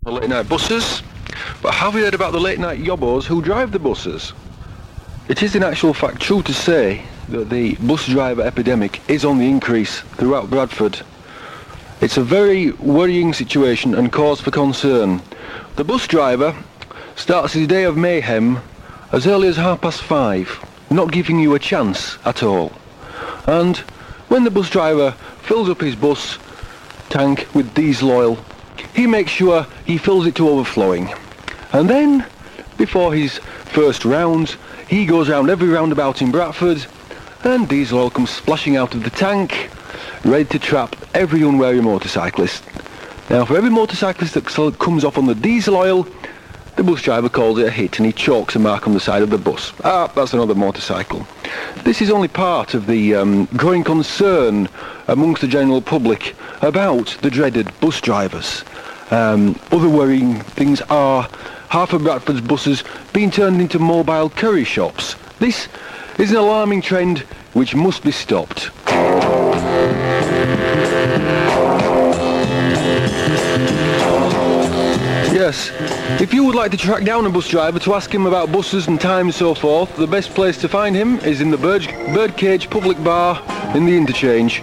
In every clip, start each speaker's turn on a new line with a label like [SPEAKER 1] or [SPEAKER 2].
[SPEAKER 1] The late night buses, but have you heard about the late night yobbos who drive the buses? It is in actual fact true to say that the bus driver epidemic is on the increase throughout Bradford. It's a very worrying situation and cause for concern. The bus driver starts his day of mayhem as early as 5:30, not giving you a chance at all. And when the bus driver fills up his bus tank with diesel oil, he makes sure he fills it to overflowing. And then, before his first round, he goes round every roundabout in Bradford, and diesel oil comes splashing out of the tank, ready to trap every unwary motorcyclist. Now, for every motorcyclist that comes off on the diesel oil, the bus driver calls it a hit and he chalks a mark on the side of the bus. Ah, that's another motorcycle. This is only part of the growing concern amongst the general public about the dreaded bus drivers. Other worrying things are half of Bradford's buses being turned into mobile curry shops. This is an alarming trend which must be stopped. Yes, if you would like to track down a bus driver to ask him about buses and times and so forth, the best place to find him is in the Birdcage Public Bar in the Interchange.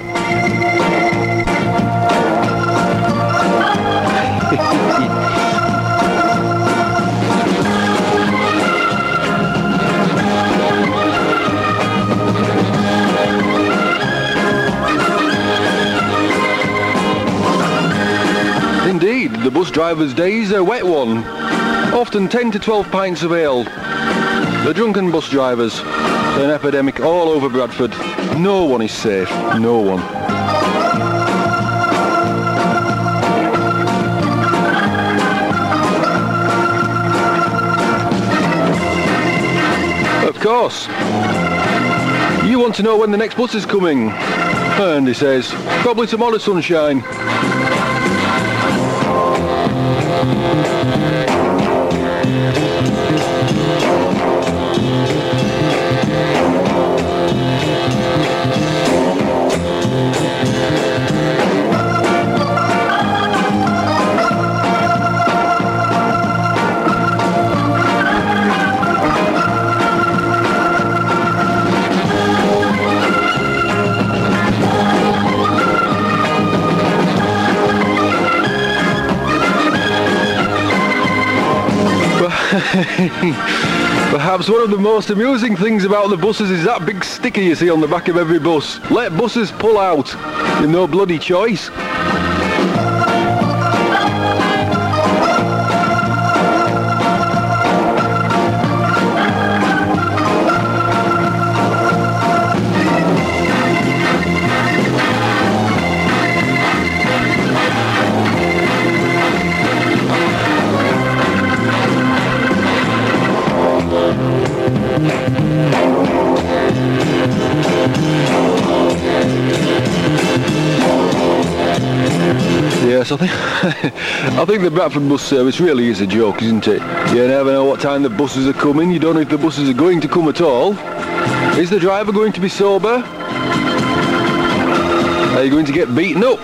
[SPEAKER 1] Indeed, the bus driver's day is a wet one. Often 10 to 12 pints of ale. The drunken bus drivers. An epidemic all over Bradford. No one is safe. No one. Of course. You want to know when the next bus is coming. And he says, probably tomorrow, sunshine. Perhaps one of the most amusing things about the buses is that big sticker you see on the back of every bus. Let buses pull out. You've no bloody choice. Yes, I think the Bradford bus service really is a joke, isn't it? You never know what time the buses are coming. You don't know if the buses are going to come at all. Is the driver going to be sober? Are you going to get beaten up?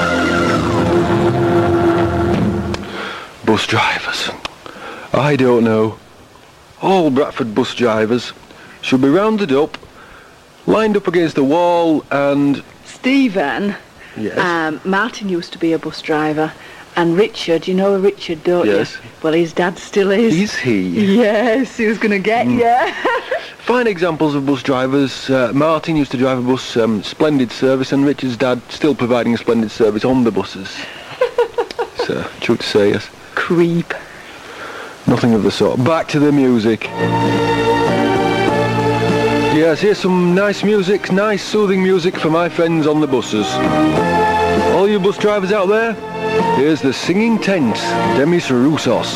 [SPEAKER 1] Bus drivers. I don't know. All Bradford bus drivers should be rounded up, lined up against the wall and...
[SPEAKER 2] Stephen?
[SPEAKER 1] Yes.
[SPEAKER 2] Martin used to be a bus driver, and Richard, you know Richard, don't
[SPEAKER 1] Yes.
[SPEAKER 2] you? Well, his dad still is.
[SPEAKER 1] Is he?
[SPEAKER 2] Yes, he was going to get you.
[SPEAKER 1] Fine examples of bus drivers. Martin used to drive a bus, splendid service, and Richard's dad still providing a splendid service on the buses. So, true to say, yes.
[SPEAKER 2] Creep.
[SPEAKER 1] Nothing of the sort. Back to the music. Yes, here's some nice music, nice soothing music for my friends on the buses. All you bus drivers out there, here's the Singing Tent, Demis Roussos.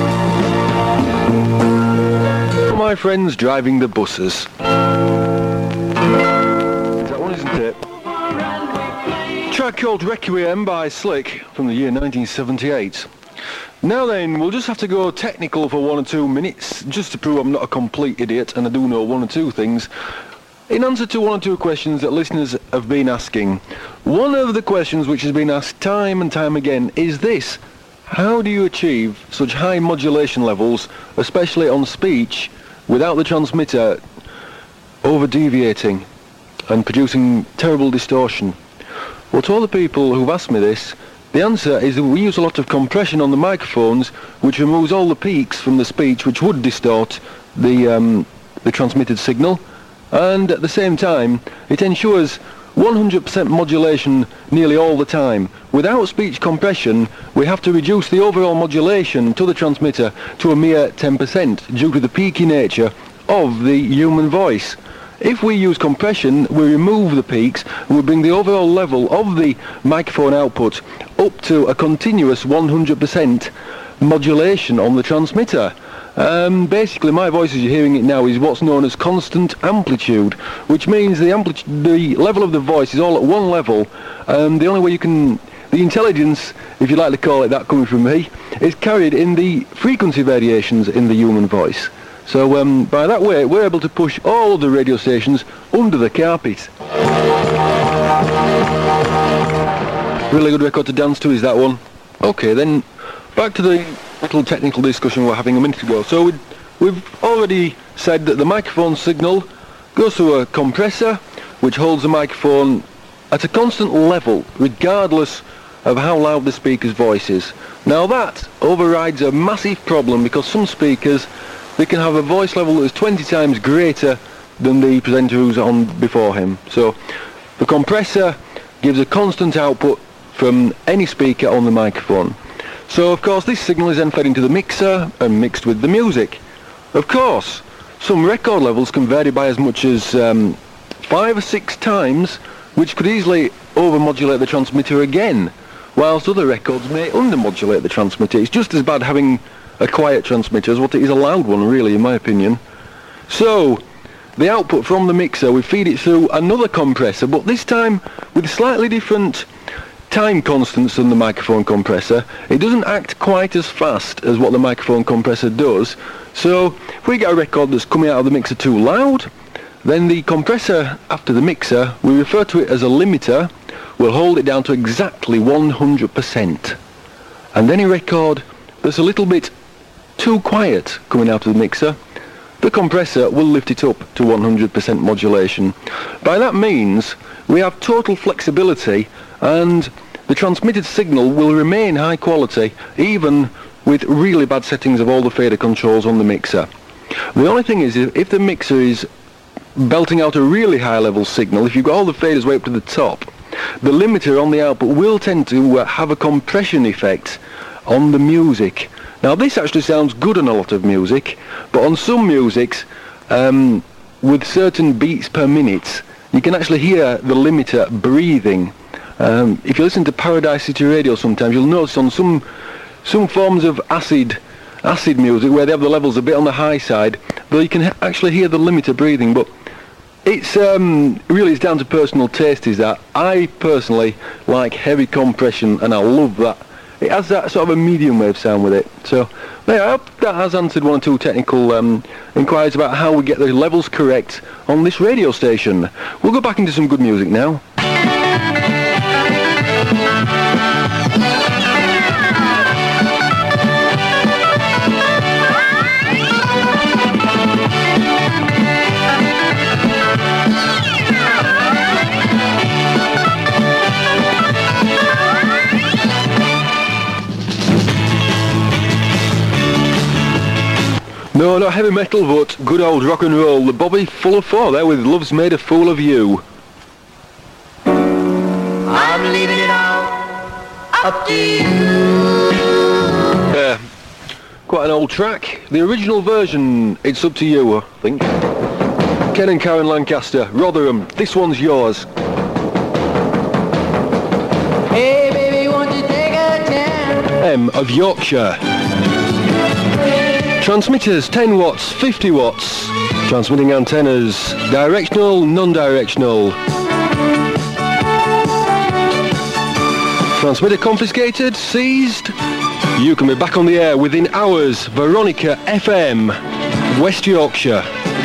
[SPEAKER 1] For my friends driving the buses. That one, isn't it? Track called Requiem by Slick from the year 1978. Now then, we'll just have to go technical for 1 or 2 minutes, just to prove I'm not a complete idiot and I do know 1 or 2 things. In answer to 1 or 2 questions that listeners have been asking, one of the questions which has been asked time and time again is this: How do you achieve such high modulation levels, especially on speech, without the transmitter over-deviating and producing terrible distortion? Well, to all the people who've asked me this, the answer is that we use a lot of compression on the microphones, which removes all the peaks from the speech which would distort the transmitted signal, and at the same time it ensures 100% modulation nearly all the time. Without speech compression, we have to reduce the overall modulation to the transmitter to a mere 10% due to the peaky nature of the human voice. If we use compression, we remove the peaks and we bring the overall level of the microphone output up to a continuous 100% modulation on the transmitter. Basically, my voice as you're hearing it now is what's known as constant amplitude, which means the level of the voice is all at one level. The only way you can, the intelligence, if you like to call it that coming from me, is carried in the frequency variations in the human voice. So by that way, we're able to push all the radio stations under the carpet. Really good record to dance to, is that one? Okay, then back to the little technical discussion we were having a minute ago. So we've already said that the microphone signal goes through a compressor which holds the microphone at a constant level regardless of how loud the speaker's voice is. Now that overrides a massive problem because some speakers, they can have a voice level that is 20 times greater than the presenter who's on before him. So the compressor gives a constant output from any speaker on the microphone. So of course this signal is then fed into the mixer and mixed with the music. Of course, some record levels can vary by as much as 5 or 6 times, which could easily overmodulate the transmitter again, whilst other records may undermodulate the transmitter. It's just as bad having a quiet transmitter as what it is a loud one, really, in my opinion. So the output from the mixer, we feed it through another compressor, but this time with slightly different time constants than the microphone compressor. It doesn't act quite as fast as what the microphone compressor does. So if we get a record that's coming out of the mixer too loud, then the compressor after the mixer, we refer to it as a limiter, will hold it down to exactly 100%. And any record that's a little bit too quiet coming out of the mixer, the compressor will lift it up to 100% modulation. By that means we have total flexibility and the transmitted signal will remain high quality even with really bad settings of all the fader controls on the mixer. The only thing is, if the mixer is belting out a really high level signal, if you've got all the faders way up to the top, the limiter on the output will tend to have a compression effect on the music. Now this actually sounds good on a lot of music, but on some musics with certain beats per minute you can actually hear the limiter breathing. If you listen to Paradise City Radio sometimes, you'll notice on some forms of acid music where they have the levels a bit on the high side, though you can actually hear the limiter breathing. But it's really it's down to personal taste, is that. I personally like heavy compression and I love that. It has that sort of a medium wave sound with it. So yeah, I hope that has answered one or two technical inquiries about how we get the levels correct on this radio station. We'll go back into some good music now. No, not heavy metal, but good old rock and roll. The Bobby Fuller 4 there with Love's Made a Fool of You.
[SPEAKER 3] I'm leaving it all up to you.
[SPEAKER 1] Yeah, quite an old track. The original version, It's Up to You, I think. Ken and Karen Lancaster, Rotherham, this one's yours.
[SPEAKER 3] Hey baby, won't you take a chance?
[SPEAKER 1] M of Yorkshire. Transmitters 10 watts, 50 watts. Transmitting antennas, directional, non-directional. Transmitter confiscated, seized. You can be back on the air within hours. Veronica FM, West Yorkshire.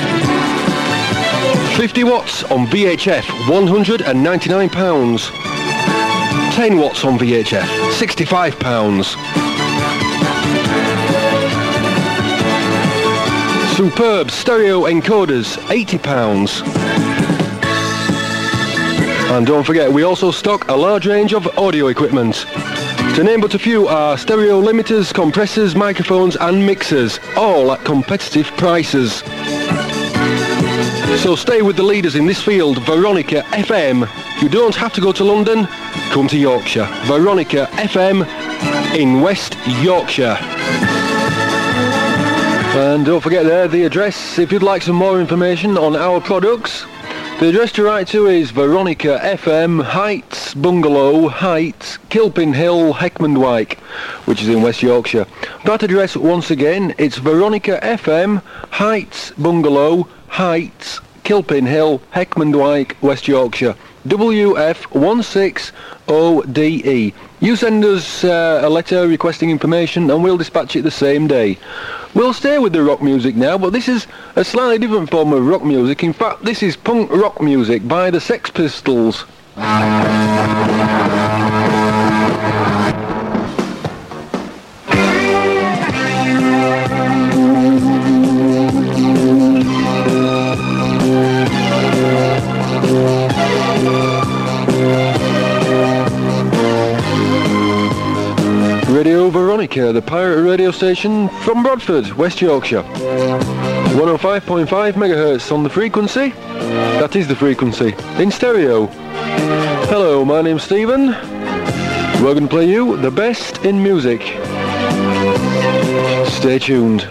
[SPEAKER 1] 50 watts on VHF, £199. 10 watts on VHF, £65. Superb stereo encoders, £80. And don't forget, we also stock a large range of audio equipment. To name but a few are stereo limiters, compressors, microphones and mixers, all at competitive prices. So stay with the leaders in this field, Veronica FM. You don't have to go to London, come to Yorkshire. Veronica FM in West Yorkshire. And don't forget there, the address, if you'd like some more information on our products. The address to write to is Veronica FM, Heights, Bungalow, Heights, Kilpin Hill, Heckmondwike, which is in West Yorkshire. That address, once again, it's Veronica FM, Heights, Bungalow, Heights, Kilpin Hill, Heckmondwike, West Yorkshire. WF160DE. You send us a letter requesting information and we'll dispatch it the same day. We'll stay with the rock music now, but this is a slightly different form of rock music. In fact, this is punk rock music by the Sex Pistols. Radio Veronica, the pirate radio station from Bradford, West Yorkshire. 105.5 megahertz on the frequency. That is the frequency. In stereo. Hello, my name's Stephen. We're going to play you the best in music. Stay tuned.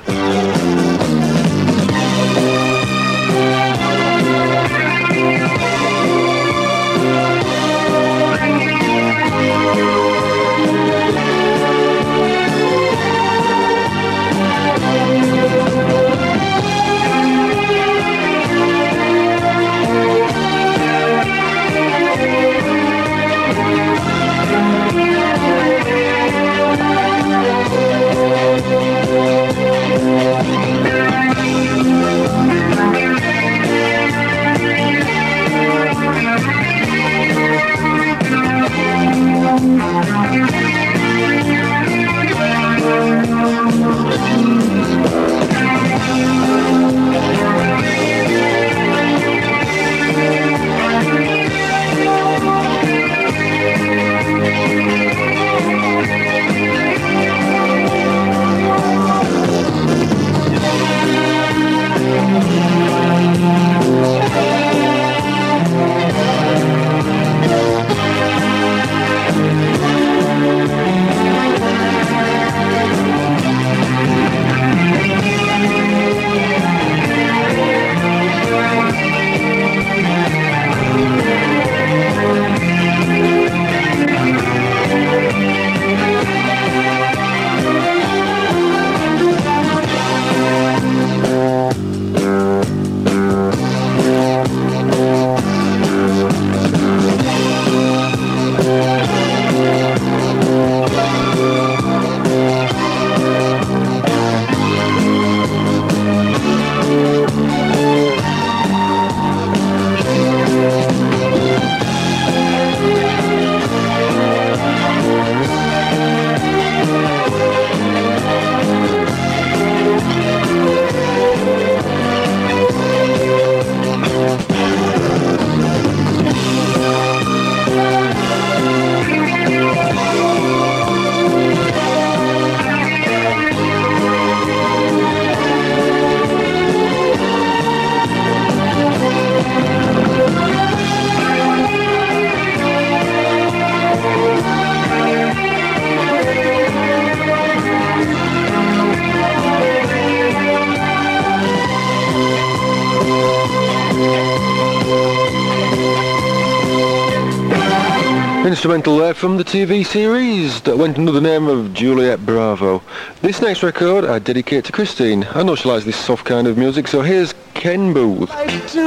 [SPEAKER 1] Instrumental there from the TV series that went under the name of Juliet Bravo. This next record I dedicate to Christine. I know she likes this soft kind of music, so here's Ken Booth.
[SPEAKER 4] To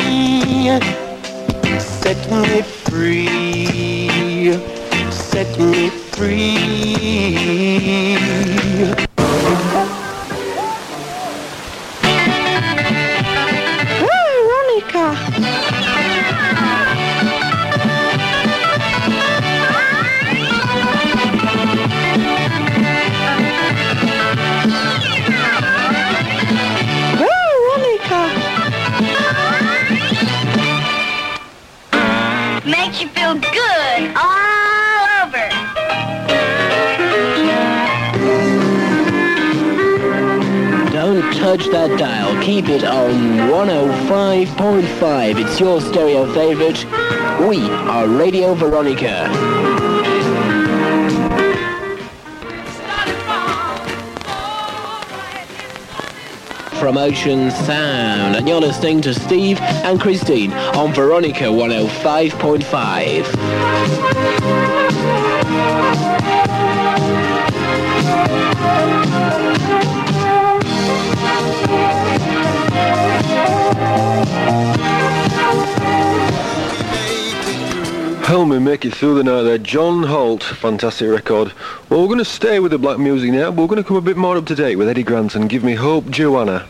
[SPEAKER 4] me, set me free, set me free. Veronica.
[SPEAKER 5] touch that dial. Keep it on 105.5. It's your stereo favorite. We are Radio Veronica. From Ocean Sound, and you're listening to Steve and Christine on Veronica 105.5.
[SPEAKER 1] Help me make it through the night there. John Holt, fantastic record. Well, we're going to stay with the black music now, but we're going to come a bit more up to date with Eddie Grant and Give Me Hope, Joanna.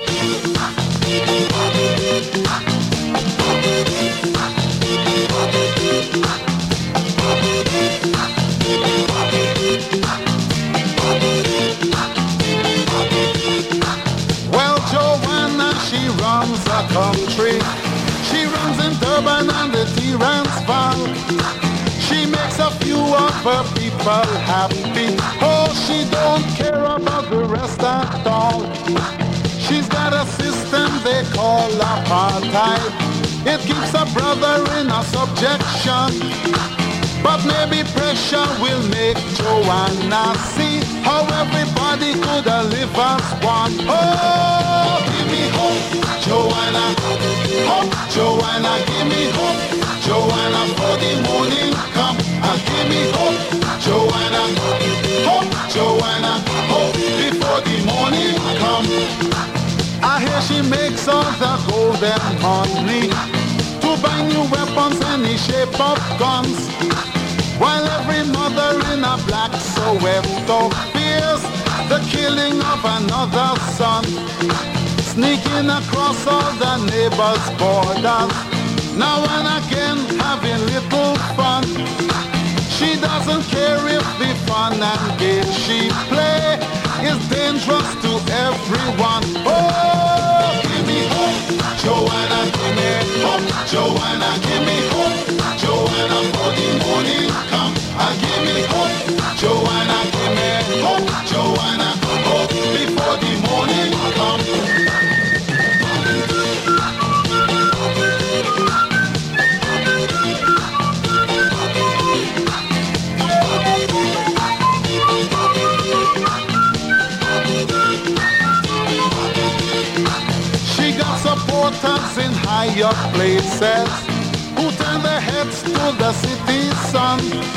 [SPEAKER 6] Well, Joanna, she runs a country. She runs in Durban and the Transvaal. She makes a few of her people happy. Oh, she don't care about the rest at all. She's got a system they call apartheid. It keeps a brother in a subjection. But maybe pressure will make Joanna see how everybody could live as one. Oh, give me hope, Joanna. Hope, Joanna, give me hope. Joanna, for the morning come and give me hope, Joanna. Hope, Joanna, hope before the morning come. I hear she makes all the golden money to buy new weapons, any shape of guns. While every mother in a black Soweto fears the killing of another son, sneaking across all the neighbors' borders, now and again having little fun. She doesn't care if the fun and game she play is dangerous to everyone. Oh, give me hope, Joanna, give me hope, Joanna, give me hope, Joanna, for the morning come and give me hope, Joanna, give me hope, Joanna, hope before the morning come. Supporters in higher places who turn their heads to the city's sun.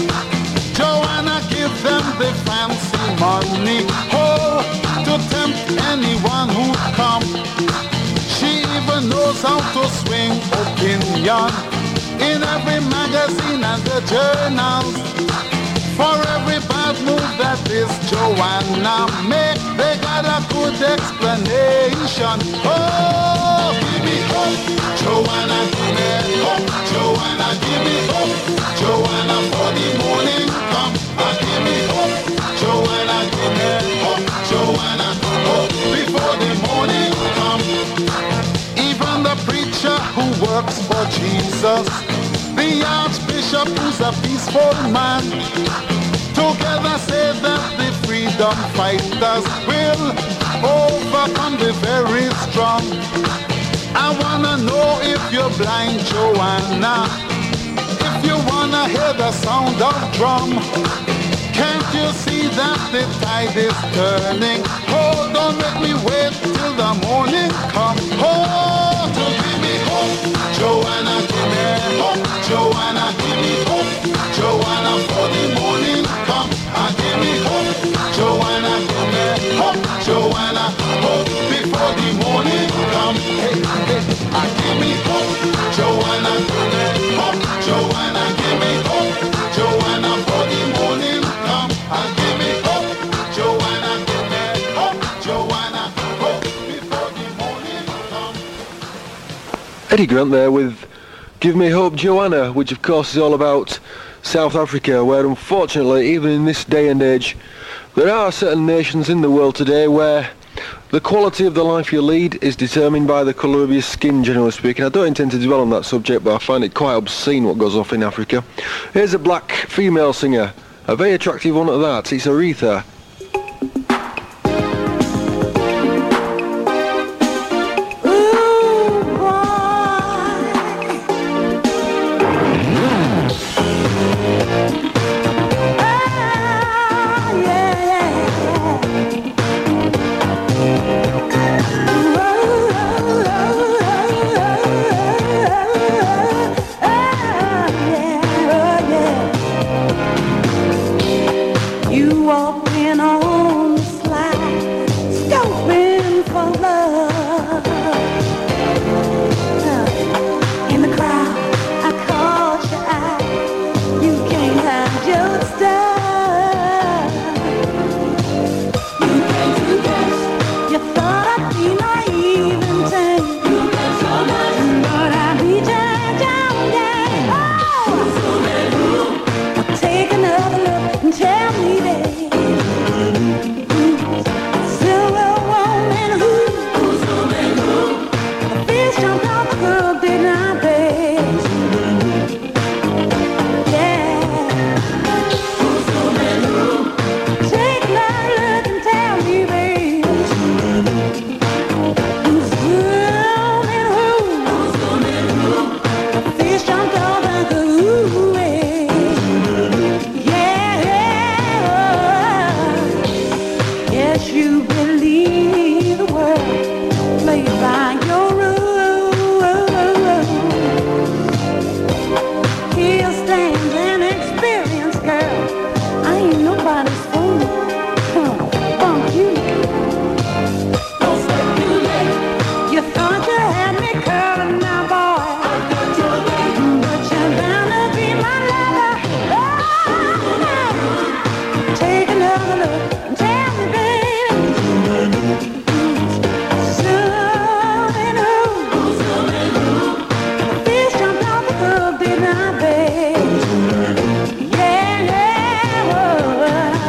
[SPEAKER 6] Joanna give them the fancy money, oh, to tempt anyone who come. She even knows how to swing opinion in every magazine and the journals. For every bad move that this Joanna make, they got a good explanation. Oh, give me hope, Joanna, give me hope, Joanna, give me hope, Joanna, for the morning come, give me hope, Joanna, give me hope, Joanna, hope before the morning come. Even the preacher who works for Jesus, the Archbishop who's a peaceful man, together say that the freedom fighters will overcome the very strong. I wanna know if you're blind, Joanna, if you wanna hear the sound of drum. Can't you see that the tide is turning? Oh, don't make me wait till the morning come. Oh, to give me hope, Joanna, give me hope, Joanna, give me hope, Joanna, for the morning come and give me hope, Joanna, give me hope, Joanna, hope before the morning come. Hey, hey, give me hope, Joanna, give me hope, Joanna, give me hope, Joanna, for the morning come and give me hope, Joanna, give me hope, Joanna, hope before the morning come.
[SPEAKER 1] Eddie Grant there with Give Me Hope, Joanna, which of course is all about South Africa, where unfortunately, even in this day and age, there are certain nations in the world today where the quality of the life you lead is determined by the colour of your skin, generally speaking. I don't intend to dwell on that subject, but I find it quite obscene what goes off in Africa. Here's a black female singer, a very attractive one at that. It's Aretha.
[SPEAKER 7] guess you believe the world plays by your rules. Here stands an experienced girl. I ain't nobody's fool. Bump you. You thought you had me covered now, boy. But you're bound to be my lover. Oh, take another look and tell me, baby. Zooming who? The fish jumped off the hook, didn't I, baby? Yeah, yeah, whoa.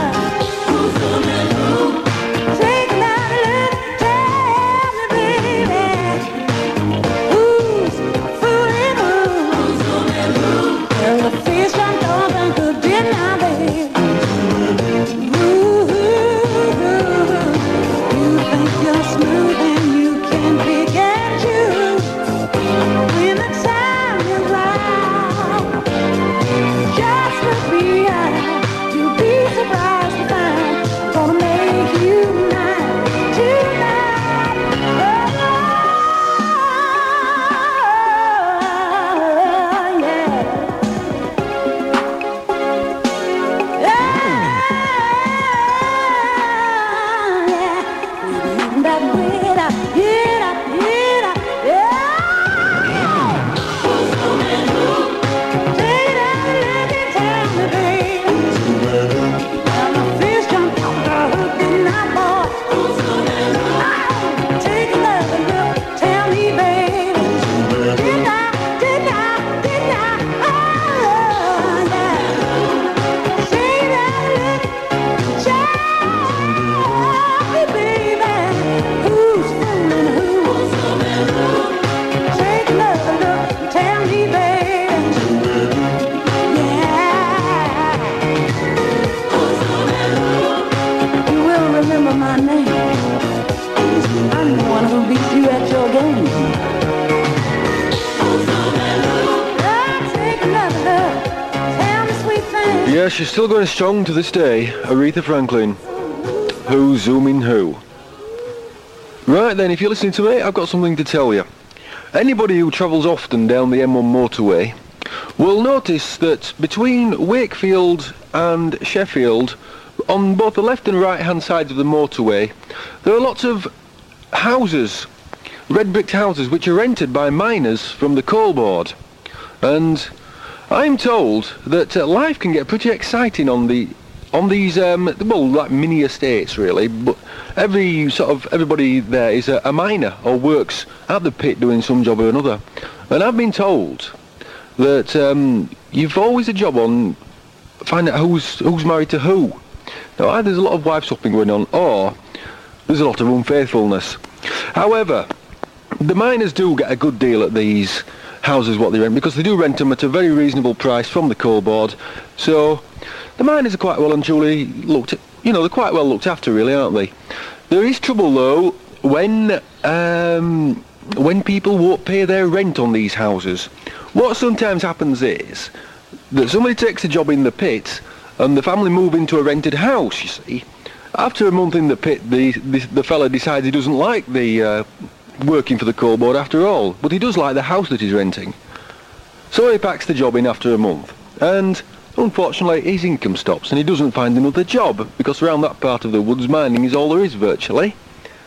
[SPEAKER 7] Take another look, tell me, baby. Who's fooling who? Well, the fish jumped off the hook, didn't I, baby? Ooh, you think you're smooth and you can pick and choose when the time is right. Just look behind, you'll be surprised to find gonna make you mine tonight. Oh, yeah. My name. I'm the one who beats you at your game. Take another look. Tell me sweet things.
[SPEAKER 1] Yeah, she's still going strong to this day, Aretha Franklin. Who's zooming who? Right then, if you're listening to me, I've got something to tell you. Anybody who travels often down the M1 motorway will notice that between Wakefield and Sheffield, on both the left and right hand sides of the motorway, there are lots of houses, red bricked houses, which are rented by miners from the coal board. And I'm told that life can get pretty exciting on these well, like mini estates really, but everybody there is a miner or works at the pit doing some job or another. And I've been told that you've always a job on find out who's married to who. Now, either there's a lot of wife swapping going on, or there's a lot of unfaithfulness. However, the miners do get a good deal at these houses what they rent, because they do rent them at a very reasonable price from the coal board. So the miners are quite well and truly they're quite well looked after really, aren't they? There is trouble though when people won't pay their rent on these houses. What sometimes happens is that somebody takes a job in the pit and the family move into a rented house, you see. After a month in the pit, the fella decides he doesn't like the working for the coal board after all, but he does like the house that he's renting. So he packs the job in after a month, and unfortunately his income stops and he doesn't find another job, because around that part of the woods mining is all there is virtually.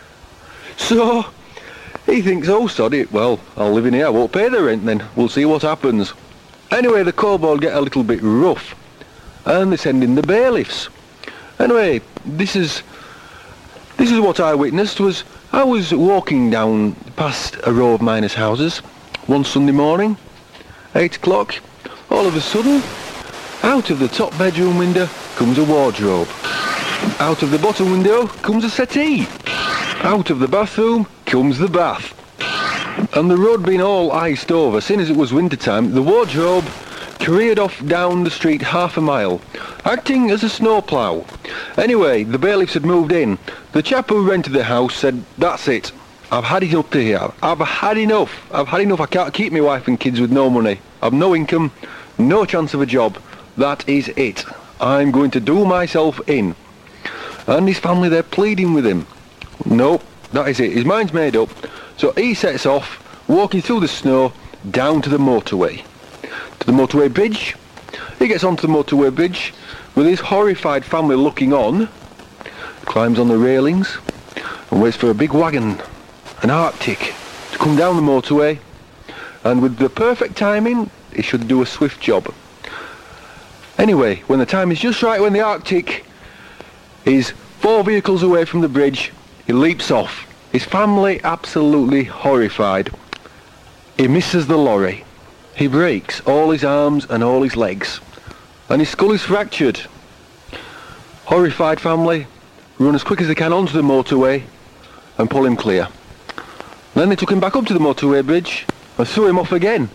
[SPEAKER 1] So he thinks, oh sod it, well, I'll live in here, I won't pay the rent then, we'll see what happens. Anyway, the coal board get a little bit rough, and they send in the bailiffs. Anyway, this is what I witnessed. I was walking down past a row of miners' houses one Sunday morning, 8 o'clock. All of a sudden, out of the top bedroom window comes a wardrobe. Out of the bottom window comes a settee. Out of the bathroom comes the bath. And the road being all iced over, seeing as it was winter time, the wardrobe careered off down the street half a mile, acting as a snowplough. Anyway, the bailiffs had moved in. The chap who rented the house said, that's it, I've had it up to here. I've had enough. I can't keep my wife and kids with no money. I've no income, no chance of a job. That is it. I'm going to do myself in. and his family, they're pleading with him. Nope, that is it. His mind's made up. So he sets off, walking through the snow, down to the motorway. To the motorway bridge. He gets onto the motorway bridge with his horrified family looking on, climbs on the railings, and waits for a big wagon, an Arctic, to come down the motorway, and with the perfect timing, he should do a swift job. Anyway, when the time is just right, when the Arctic is 4 vehicles away from the bridge, he leaps off. His family absolutely horrified. He misses the lorry. He breaks all his arms and all his legs, and his skull is fractured. Horrified family run as quick as they can onto the motorway and pull him clear. Then they took him back up to the motorway bridge and threw him off again.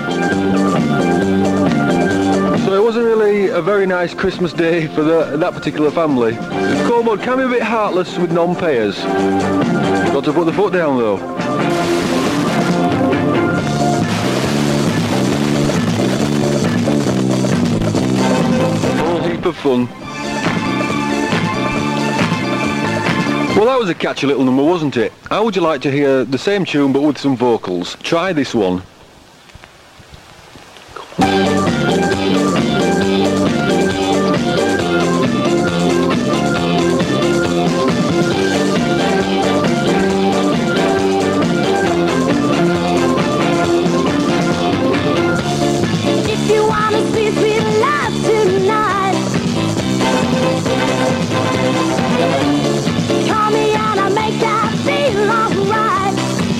[SPEAKER 1] So it wasn't really a very nice Christmas day for that particular family. Scoreboard can be a bit heartless with non-payers. Got to put the foot down though. Whole heap of fun. Well, that was a catchy little number, wasn't it? How would you like to hear the same tune but with some vocals? Try this one.
[SPEAKER 7] If you want to see sweet love tonight, call me and I'll make that feel alright.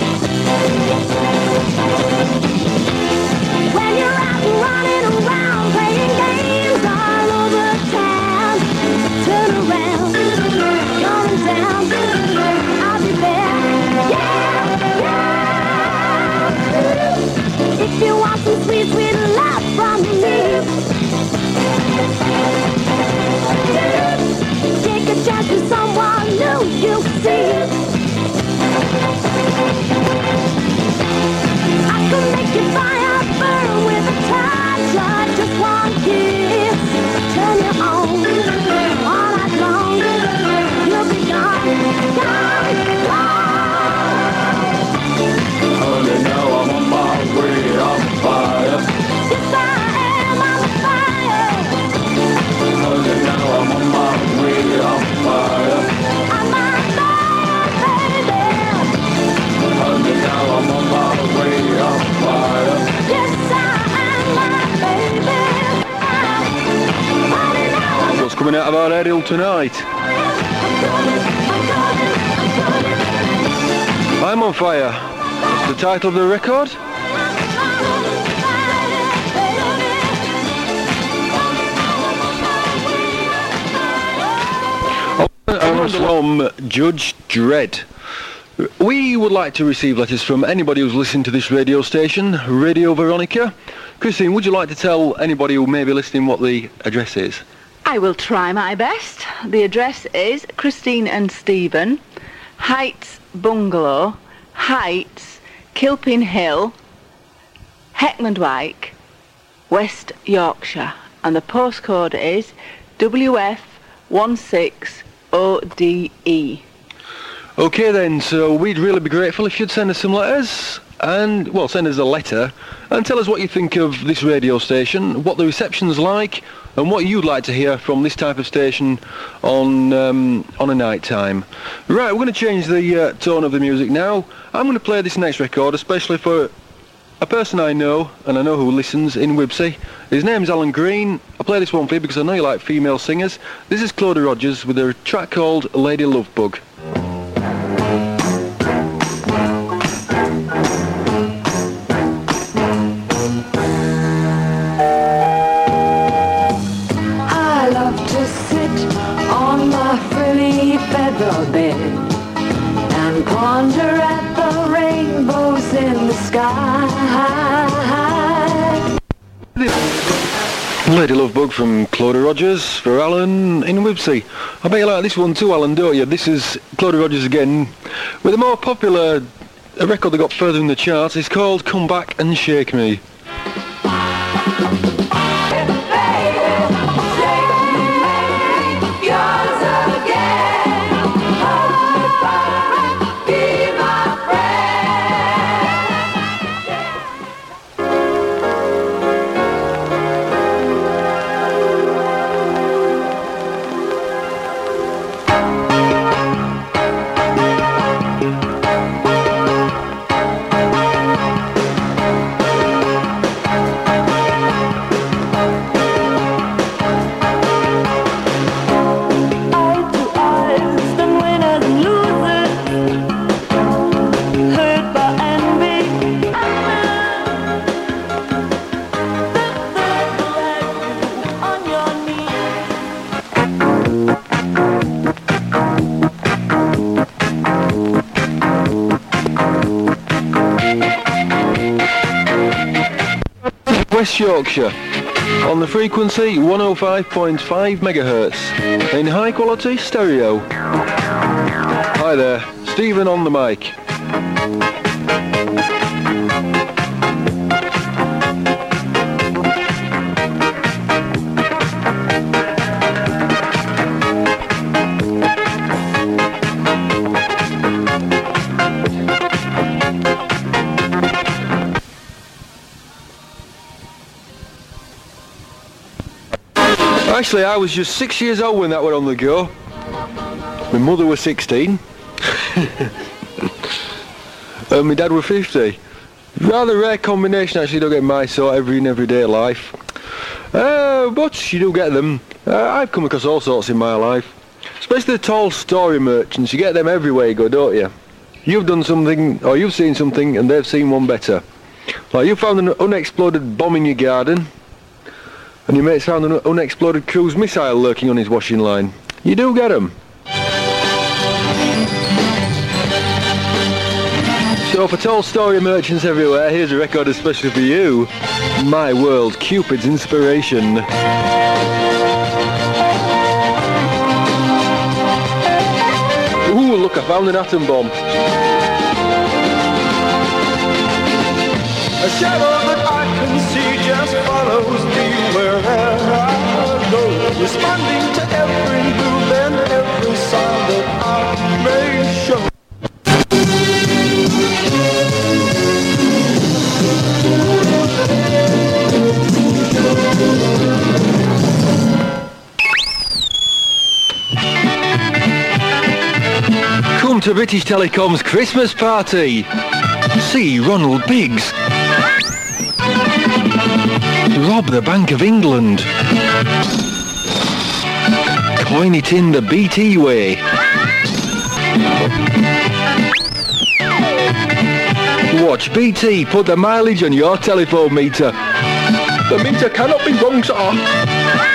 [SPEAKER 7] When you're out and running around playing games all over town, turn around, going down, I'll be there. Yeah. If you want some sweet, sweet love from me, take a chance with someone new, you see. I can make your fire burn with a touch of just one kiss. Turn you on all night long. You'll be gone, gone, gone.
[SPEAKER 6] Honey, now I'm on my way, I'm fire.
[SPEAKER 7] Yes, I am on fire.
[SPEAKER 6] Honey, now I'm on my way, I'm fire.
[SPEAKER 7] I'm on fire, baby.
[SPEAKER 6] Honey, now I'm on my way, I'm fire.
[SPEAKER 7] Yes, I am, my baby. Honey, now
[SPEAKER 1] That's what's coming out of our aerial tonight. I'm on fire. That's the title of the record. From Judge Dredd. We would like to receive letters from anybody who's listening to this radio station, Radio Veronica. Christine, would you like to tell anybody who may be listening what the address is?
[SPEAKER 2] I will try my best. The address is Christine and Stephen, Heights Bungalow, Heights, Kilpin Hill, Heckmondwike, West Yorkshire. And the postcode is WF16ODE.
[SPEAKER 1] Okay then, so we'd really be grateful if you'd send us some letters, and, well, send us a letter, and tell us what you think of this radio station, what the reception's like, and what you'd like to hear from this type of station on a night time. Right, we're going to change the tone of the music now. I'm going to play this next record, especially for a person I know, and I know who listens, in Wibsey. His name's Alan Green. I'll play this one for you because I know you like female singers. This is Claudia Rogers with a track called Lady Lovebug.
[SPEAKER 7] I love to sit on my frilly feather bed and ponder at the rainbows in the sky.
[SPEAKER 1] Lady Lovebug from Claudia Rogers for Alan in Wibsey. I bet you like this one too, Alan, don't you? This is Claudia Rogers again with a more popular record that got further in the charts. It's called Come Back and Shake Me.
[SPEAKER 7] Yours again.
[SPEAKER 1] West Yorkshire, on the frequency 105.5 megahertz, in high quality stereo. Hi there, Stephen on the mic. Actually, I was just 6 years old when that went on the go. My mother was 16. And my dad was 50. Rather rare combination, actually. You don't get my sort in everyday life. But you do get them. I've come across all sorts in my life. Especially the tall story merchants. You get them everywhere you go, don't you? You've done something, or you've seen something, and they've seen one better. Like you found an unexploded bomb in your garden, and your mate's found an unexploded cruise missile lurking on his washing line. You do get them. So for tall story merchants everywhere, here's a record especially for you. My World, Cupid's Inspiration. Ooh, look, I found an atom bomb.
[SPEAKER 4] A shadow that I can see just follows me wherever I go, responding to every move and every sign that I may show.
[SPEAKER 1] Come to British Telecom's Christmas party. See Ronald Biggs. Rob the Bank of England. Coin it in the BT way. Watch BT put the mileage on your telephone meter. The meter cannot be wrong, sir.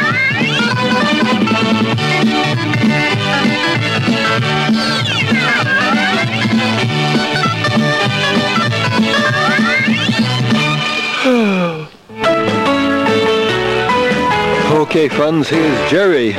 [SPEAKER 1] Okay, fans, here's Jerry.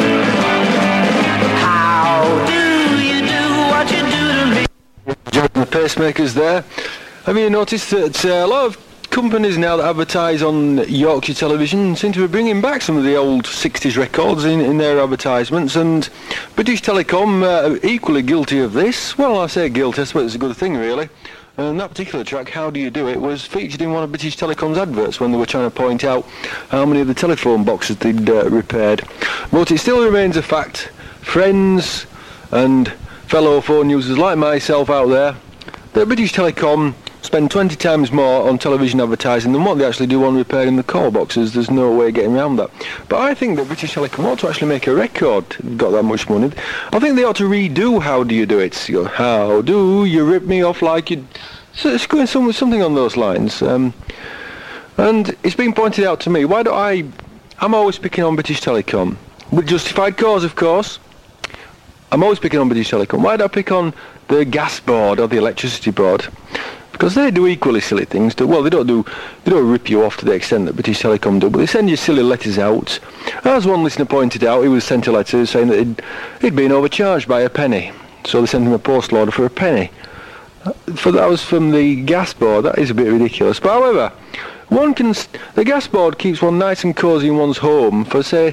[SPEAKER 4] How do you do what you do to me?
[SPEAKER 1] Jerry the Pacemaker's there. Have you noticed that a lot of companies now that advertise on Yorkshire television seem to be bringing back some of the old 60s records in their advertisements, and British Telecom are equally guilty of this. Well, I say guilty, I suppose it's a good thing, really. And that particular track, How Do You Do It, was featured in one of British Telecom's adverts when they were trying to point out how many of the telephone boxes they'd repaired. But it still remains a fact. Friends and fellow phone users like myself out there, that British Telecom spend 20 times more on television advertising than what they actually do on repairing the call boxes. There's no way of getting around that. But I think that British Telecom ought to actually make a record. They've got that much money. I think they ought to redo How Do You Do It. You go, how do you rip me off like you... So it's going something on those lines. And it's been pointed out to me, why do I'm always picking on British Telecom. With justified cause, of course. I'm always picking on British Telecom. Why do I pick on the gas board or the electricity board? Because they do equally silly things. Well, they don't rip you off to the extent that British Telecom do, but they send you silly letters out. As one listener pointed out, he was sent a letter saying that he'd been overcharged by a penny. So they sent him a postal order for a penny. That was from the gas board. That is a bit ridiculous. But however, the gas board keeps one nice and cosy in one's home for, say,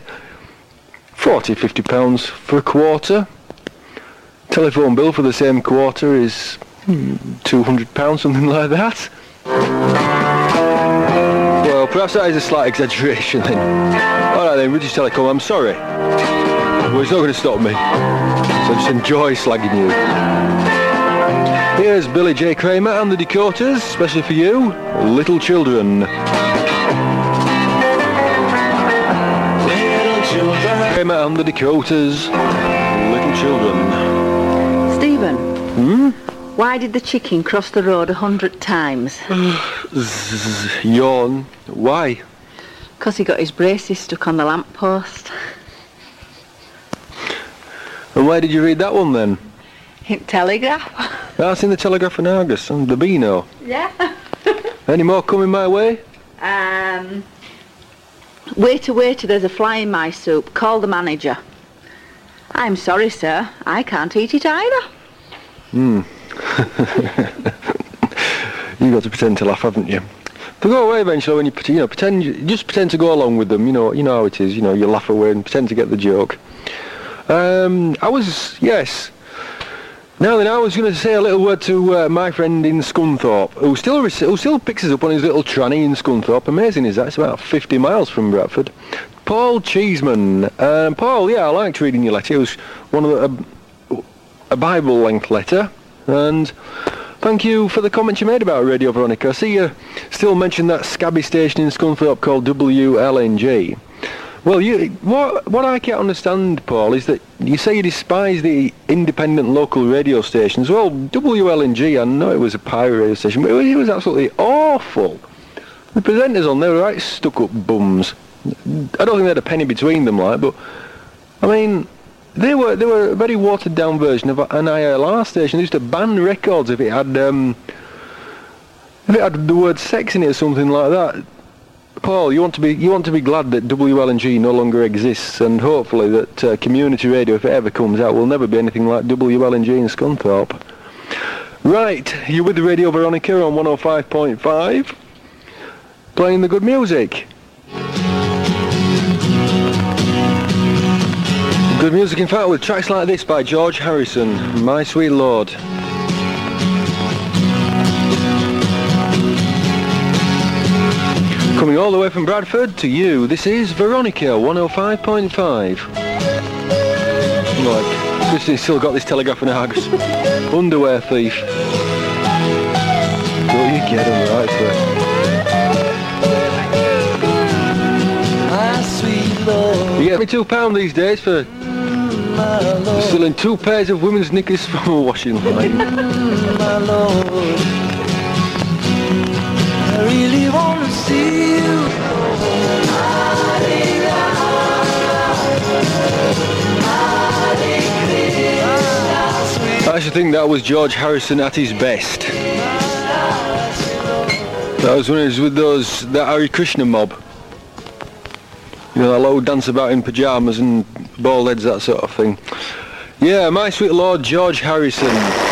[SPEAKER 1] £40-50 for a quarter. Telephone bill for the same quarter is £200, something like that. Well, perhaps that is a slight exaggeration then. Alright then, British Telecom, I'm sorry. Well, it's not going to stop me. So just enjoy slagging you. Here's Billy J. Kramer and the Dakotas, especially for you, Little Children. Kramer and the Dakotas, Little Children.
[SPEAKER 2] Stephen, why did the chicken cross the road 100 times?
[SPEAKER 1] Yawn. Why?
[SPEAKER 2] Because he got his braces stuck on the lamppost.
[SPEAKER 1] And where did you read that one then?
[SPEAKER 2] Telegraph?
[SPEAKER 1] That's in the Telegraph and Argus and the Beano.
[SPEAKER 2] Yeah.
[SPEAKER 1] Any more coming my way?
[SPEAKER 2] Waiter, waiter, there's a fly in my soup. Call the manager. I'm sorry, sir. I can't eat it either.
[SPEAKER 1] You've got to pretend to laugh, haven't you? They'll go away eventually when you just pretend to go along with them. You know how it is. You laugh away and pretend to get the joke. Now then, I was going to say a little word to my friend in Scunthorpe, who still picks us up on his little tranny in Scunthorpe. Amazing is that? It's about 50 miles from Bradford. Paul Cheeseman. Paul, yeah, I liked reading your letter. It was one of a Bible-length letter, and thank you for the comments you made about Radio Veronica. I see you still mention that scabby station in Scunthorpe called WLNG. Well, what I can't understand, Paul, is that you say you despise the independent local radio stations. Well, WLNG, I know it was a pirate radio station, but it was absolutely awful. The presenters on there were right stuck-up bums. I don't think they had a penny between them, but I mean, they were a very watered-down version of an ILR station. They used to ban records if it had the word sex in it or something like that. Paul, you want to be glad that WLNG no longer exists, and hopefully that community radio, if it ever comes out, will never be anything like WLNG in Scunthorpe. Right, you're with Radio Veronica on 105.5, playing the good music. Good music, in fact, with tracks like this by George Harrison, My Sweet Lord. Coming all the way from Bradford to you, this is Veronica 105.5. Like, Christine's still got this Telegraph and Argus underwear thief. Don't you get him right there?
[SPEAKER 4] My sweet Lord.
[SPEAKER 1] You get me £2 these days for stealing 2 pairs of women's knickers from a washing line.
[SPEAKER 4] My Lord, I really want to see you.
[SPEAKER 1] I actually think that was George Harrison at his best. That was when he was with that Hare Krishna mob. You know, that low dance about in pyjamas and bald heads, that sort of thing. Yeah, My Sweet Lord, George Harrison.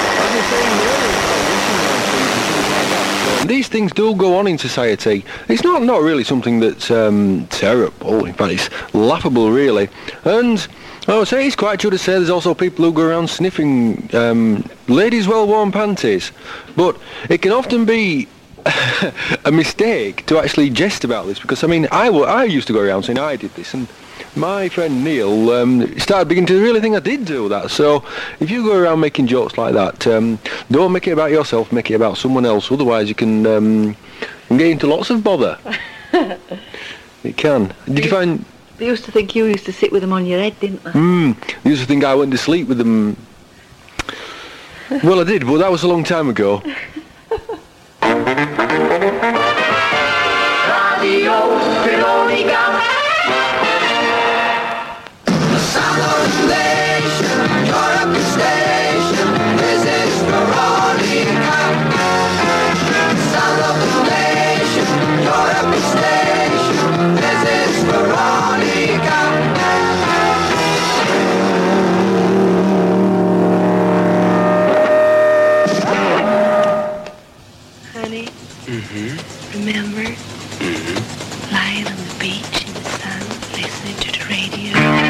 [SPEAKER 1] These things do go on in society. It's not really something that's terrible. In fact, it's laughable, really. And I would say it's quite true to say there's also people who go around sniffing ladies' well-worn panties. But it can often be a mistake to actually jest about this, because I mean, I used to go around saying I did this, and my friend Neil started beginning to really think I did do that. So if you go around making jokes like that, don't make it about yourself, make it about someone else, otherwise you can get into lots of bother. It can. Did you find...
[SPEAKER 2] They used to think you used to sit with them on your head, didn't they?
[SPEAKER 1] They used to think I went to sleep with them. Well, I did, but that was a long time ago.
[SPEAKER 4] Radio Veronica. The sound of the nation, you're up the station. This is Veronica. The sound of the nation, you're up the station. This is Veronica.
[SPEAKER 8] Honey, remember? Lying on the beach in the sun, listening to the radio.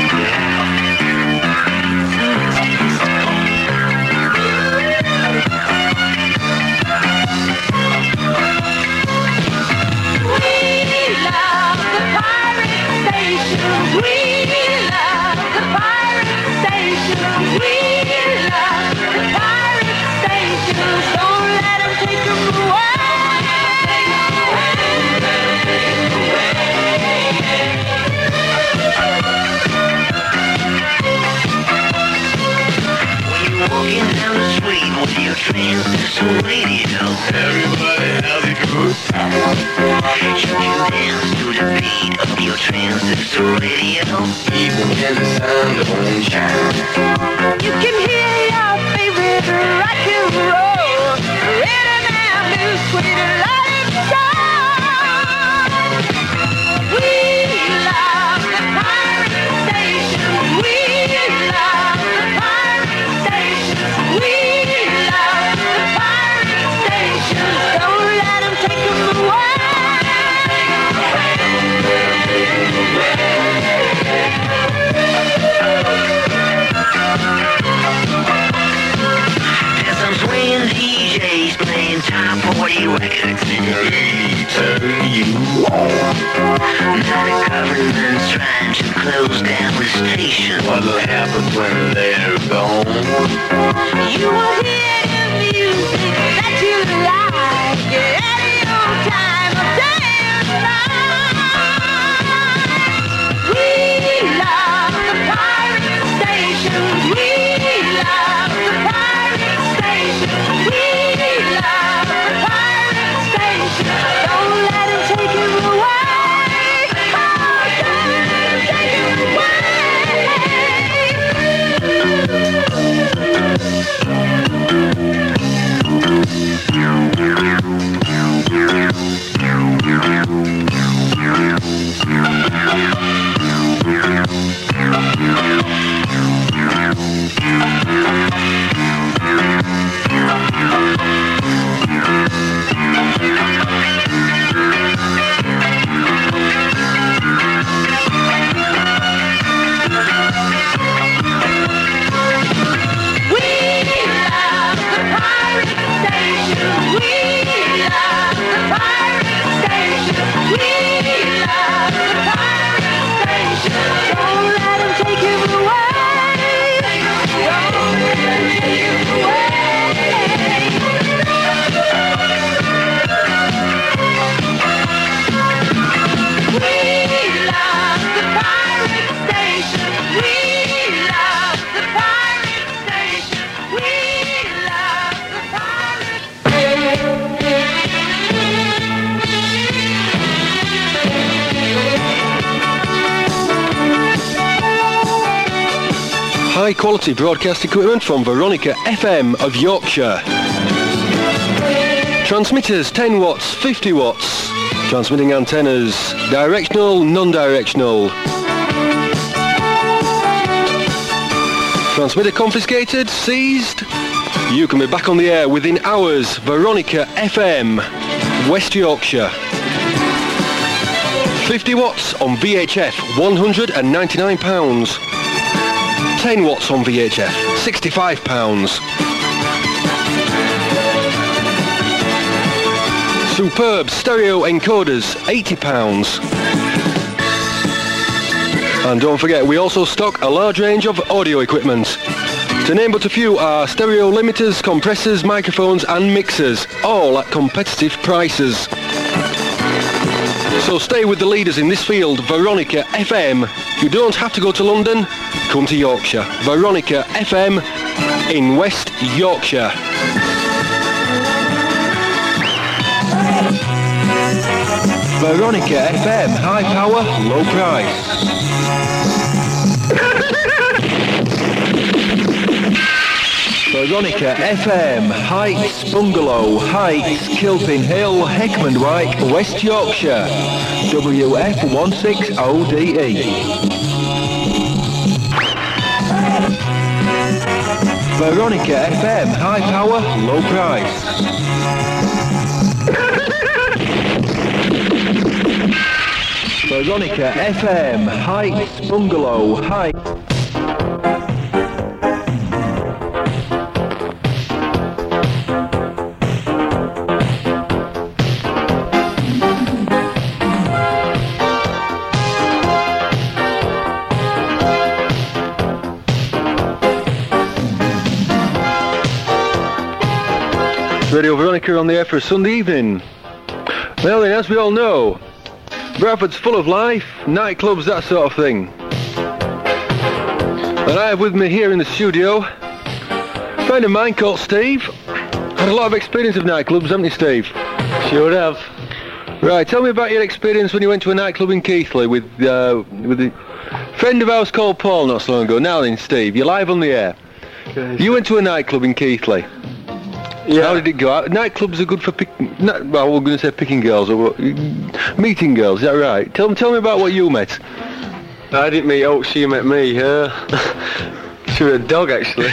[SPEAKER 8] We love the pirate station. We love the pirate station. We love the pirate station. Don't let them take them away.
[SPEAKER 9] Walking down the street with your transistor radio. Everybody has a good time. You can dance to the beat of your transistor radio. Even when the sun don't shine.
[SPEAKER 8] You can hear your favorite rock and roll. Rhythm and blues, sweet life song.
[SPEAKER 9] top 40 records really turn you on. Now the government's trying to close down the station. What'll happen when they're gone?
[SPEAKER 8] You will hear the music that you like at any old time of day and night. We love the pirate station. We love the pirate station. We love the pirate station. Don't let him take him away. Oh, don't let him take him away.
[SPEAKER 1] High quality broadcast equipment from Veronica FM of Yorkshire. Transmitters 10 watts, 50 watts. Transmitting antennas, directional, non-directional. Transmitter confiscated, seized. You can be back on the air within hours. Veronica FM, West Yorkshire. 50 watts on VHF, £199. 10 watts on VHF, £65. Superb stereo encoders, £80. And don't forget, we also stock a large range of audio equipment. To name but a few are stereo limiters, compressors, microphones and mixers, all at competitive prices. So stay with the leaders in this field, Veronica FM. You don't have to go to London, come to Yorkshire. Veronica FM in West Yorkshire. Veronica FM, high power, low price. Veronica FM, Heights Bungalow, Heights, Kilpin Hill, Heckmondwike, West Yorkshire, WF160DE. Veronica FM, high power, low price. Veronica FM, Heights Bungalow, Heights. Radio Veronica on the air for a Sunday evening. Well then, as we all know, Bradford's full of life, nightclubs, that sort of thing. And I have with me here in the studio a friend of mine called Steve. Had a lot of experience of nightclubs, haven't you, Steve?
[SPEAKER 10] Sure have.
[SPEAKER 1] Right, tell me about your experience when you went to a nightclub in Keighley with a friend of ours called Paul not so long ago. Now then, Steve, you're live on the air.
[SPEAKER 10] Okay.
[SPEAKER 1] You went to a nightclub in Keighley.
[SPEAKER 10] Yeah.
[SPEAKER 1] How did it go? Nightclubs are good for well, we're going to say picking girls or what, meeting girls. Is that right? Tell me about what you met.
[SPEAKER 10] I didn't meet Oak, she met me. She was a dog, actually.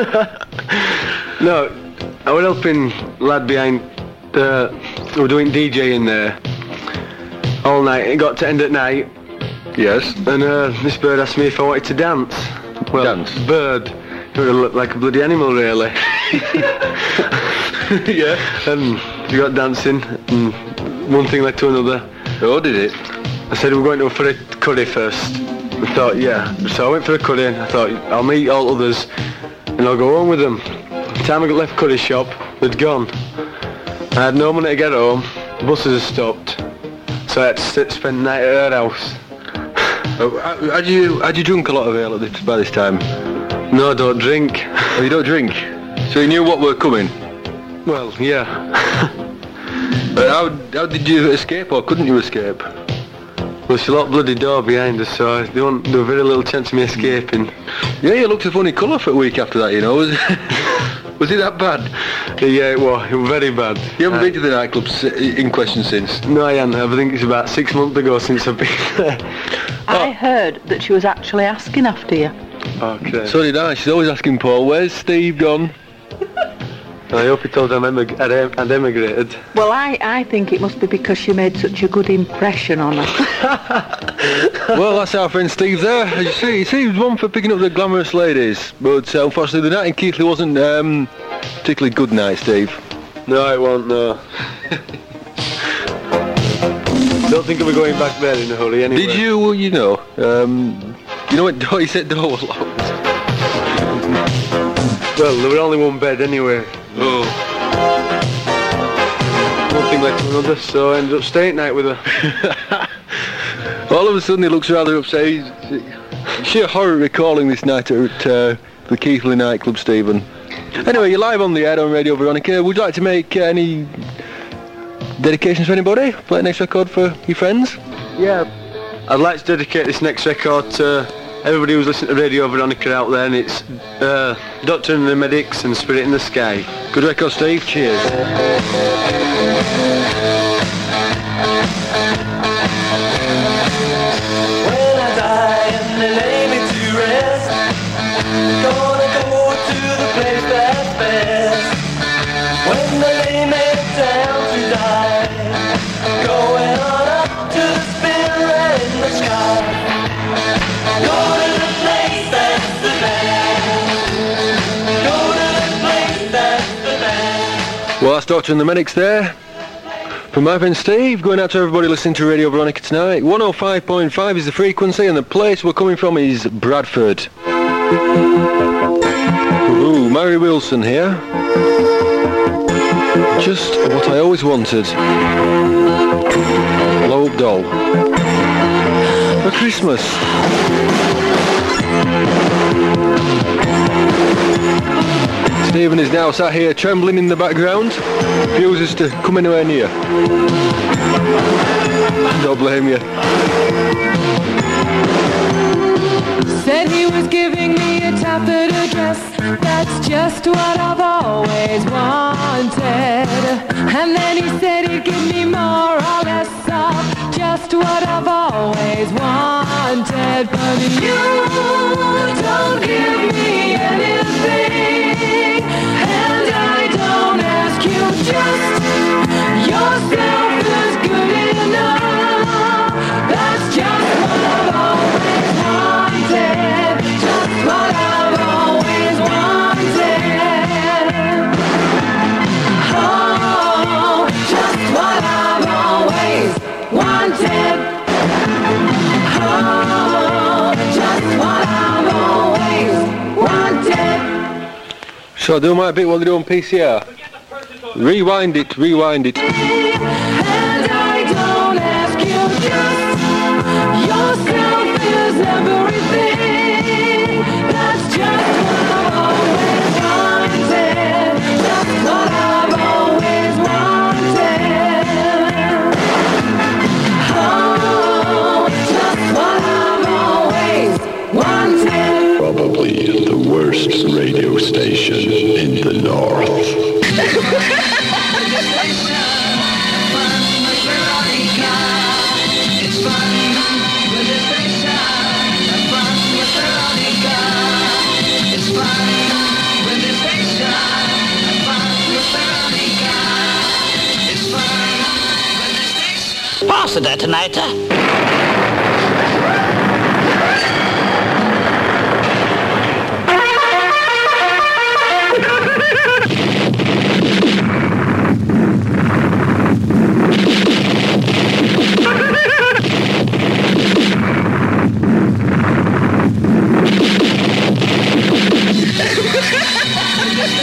[SPEAKER 10] No, I was helping lad behind. We were doing DJ in there all night. It got to end at night.
[SPEAKER 1] Yes.
[SPEAKER 10] And this bird asked me if I wanted to dance. Well,
[SPEAKER 1] dance.
[SPEAKER 10] Bird. It would look like a bloody animal, really.
[SPEAKER 1] Yeah.
[SPEAKER 10] And we got dancing, and one thing led to another.
[SPEAKER 1] Oh, did it?
[SPEAKER 10] I said we're going for a curry first. I thought, yeah. So I went for a curry, and I thought, I'll meet all others, and I'll go home with them. By the time I got left curry shop, they'd gone. I had no money to get home, buses had stopped, so I had to spend the night at her house.
[SPEAKER 1] Had you drunk a lot of ale by this time?
[SPEAKER 10] No, I don't drink.
[SPEAKER 1] Oh, you don't drink? So you knew what were coming?
[SPEAKER 10] Well, yeah.
[SPEAKER 1] But how did you escape, or couldn't you escape?
[SPEAKER 10] Well, she locked bloody door behind us, so there was very little chance of me escaping.
[SPEAKER 1] Yeah, you looked a funny colour for a week after that, you know. Was it that bad?
[SPEAKER 10] Yeah, it was very bad.
[SPEAKER 1] You haven't been to the nightclub in question since?
[SPEAKER 10] No, I haven't. I think it's about 6 months ago since I've been there.
[SPEAKER 2] I heard that she was actually asking after you.
[SPEAKER 10] Okay.
[SPEAKER 1] So did I. She's always asking Paul, where's Steve gone?
[SPEAKER 10] I hope he told them I'd emigrated.
[SPEAKER 2] Well, I think it must be because she made such a good impression on her.
[SPEAKER 1] Well, that's our friend Steve there. As you see, he was one for picking up the glamorous ladies. But unfortunately, the night in Keighley wasn't particularly good night, Steve.
[SPEAKER 10] No, it won't, no. Don't think we're going back there in a hurry anyway.
[SPEAKER 1] Did you, you know what door, he said door was locked?
[SPEAKER 10] Well, there was only one bed anyway.
[SPEAKER 1] Oh.
[SPEAKER 10] One thing led to another, so I ended up staying night with her.
[SPEAKER 1] All of a sudden he looks rather upset. He's sheer horror recalling this night at the Keighley nightclub, Stephen. Anyway, you're live on the air on Radio Veronica. Would you like to make any dedications for anybody? Play a next record for your friends?
[SPEAKER 10] Yeah. I'd like to dedicate this next record to everybody who's listening to Radio Veronica out there, and it's Doctor and the Medics and Spirit in the Sky.
[SPEAKER 1] Good record, Steve. Cheers.
[SPEAKER 11] When I die and they lay me to rest, gonna go to the place that's best. When they lay me down to die, going on up to the spirit in the sky. Go to the place that's the best. Go to the place that's the best.
[SPEAKER 1] Well, that's Doctor and the Medics there. From my friend Steve, going out to everybody listening to Radio Veronica tonight. 105.5 is the frequency, and the place we're coming from is Bradford. Ooh, Mary Wilson here. Just what I always wanted. Blow Up Doll. For Christmas. Stephen is now sat here trembling in the background. Refuses to come anywhere near. Don't blame you.
[SPEAKER 7] Said he was giving me a taffeta dress. That's just what I've always wanted. And then he said he'd give me more or less of just what I've always wanted. But you don't give me anything, and I don't ask you, just yourself is good enough. That's just what I've always wanted. Just what I've always wanted. Oh, just what I've always wanted. Oh, just what I've always wanted.
[SPEAKER 1] So I do my bit while they're doing PCR. Rewind it, rewind it.
[SPEAKER 7] And I don't ask you, just yourself is everything. That's just what I've always wanted. Just what I've always wanted. Oh, just what I've always wanted.
[SPEAKER 12] Probably the worst radio station in the north.
[SPEAKER 13] Pass the detonator.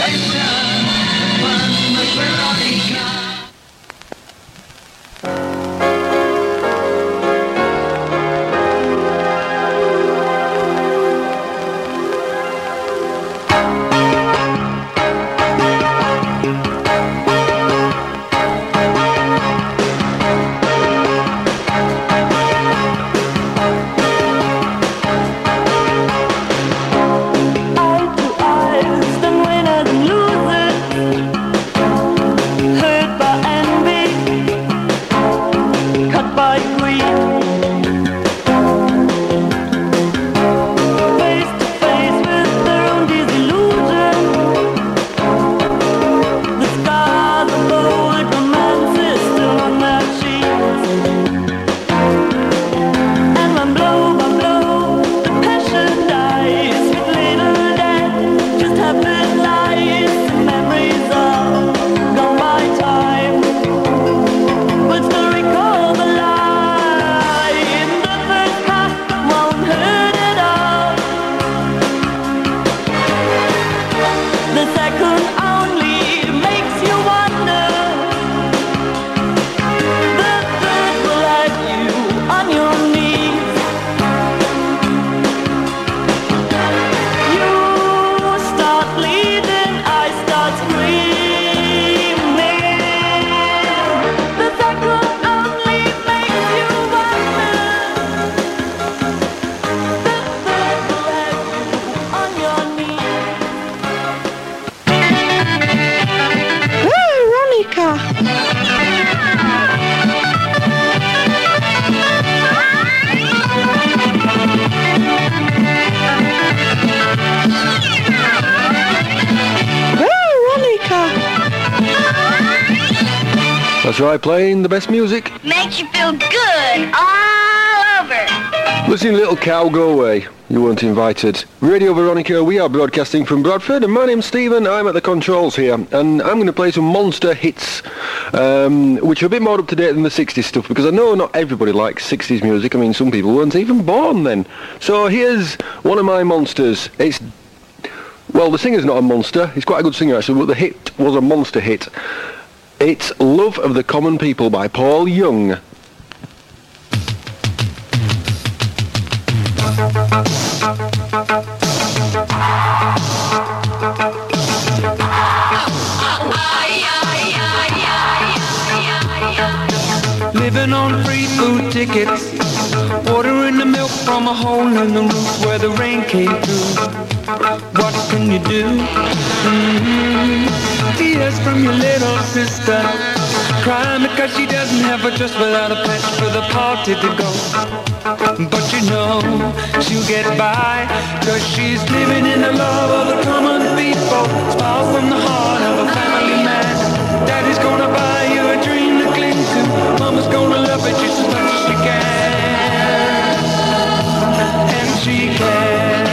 [SPEAKER 1] That's right, playing the best music.
[SPEAKER 13] Makes you feel good all over.
[SPEAKER 1] Listen, little cow, go away. You weren't invited. Radio Veronica, we are broadcasting from Bradford, and my name's Stephen. I'm at the controls here, and I'm going to play some monster hits, which are a bit more up to date than the 60s stuff, because I know not everybody likes 60s music. I mean, some people weren't even born then. So here's one of my monsters. Well, the singer's not a monster. He's quite a good singer, actually, but the hit was a monster hit. It's Love of the Common People by Paul Young.
[SPEAKER 14] Living on free food tickets, watering the milk from a hole in the roof where the rain came through. What can you do? Tears from your little sister, crying because she doesn't have a dress without a patch for the party to go. But you know she'll get by, cause she's living in the love of the common people. Smile from the heart of a family man. Daddy's gonna buy you a dream to cling to. Mama's gonna love it just as much as she can. And she can.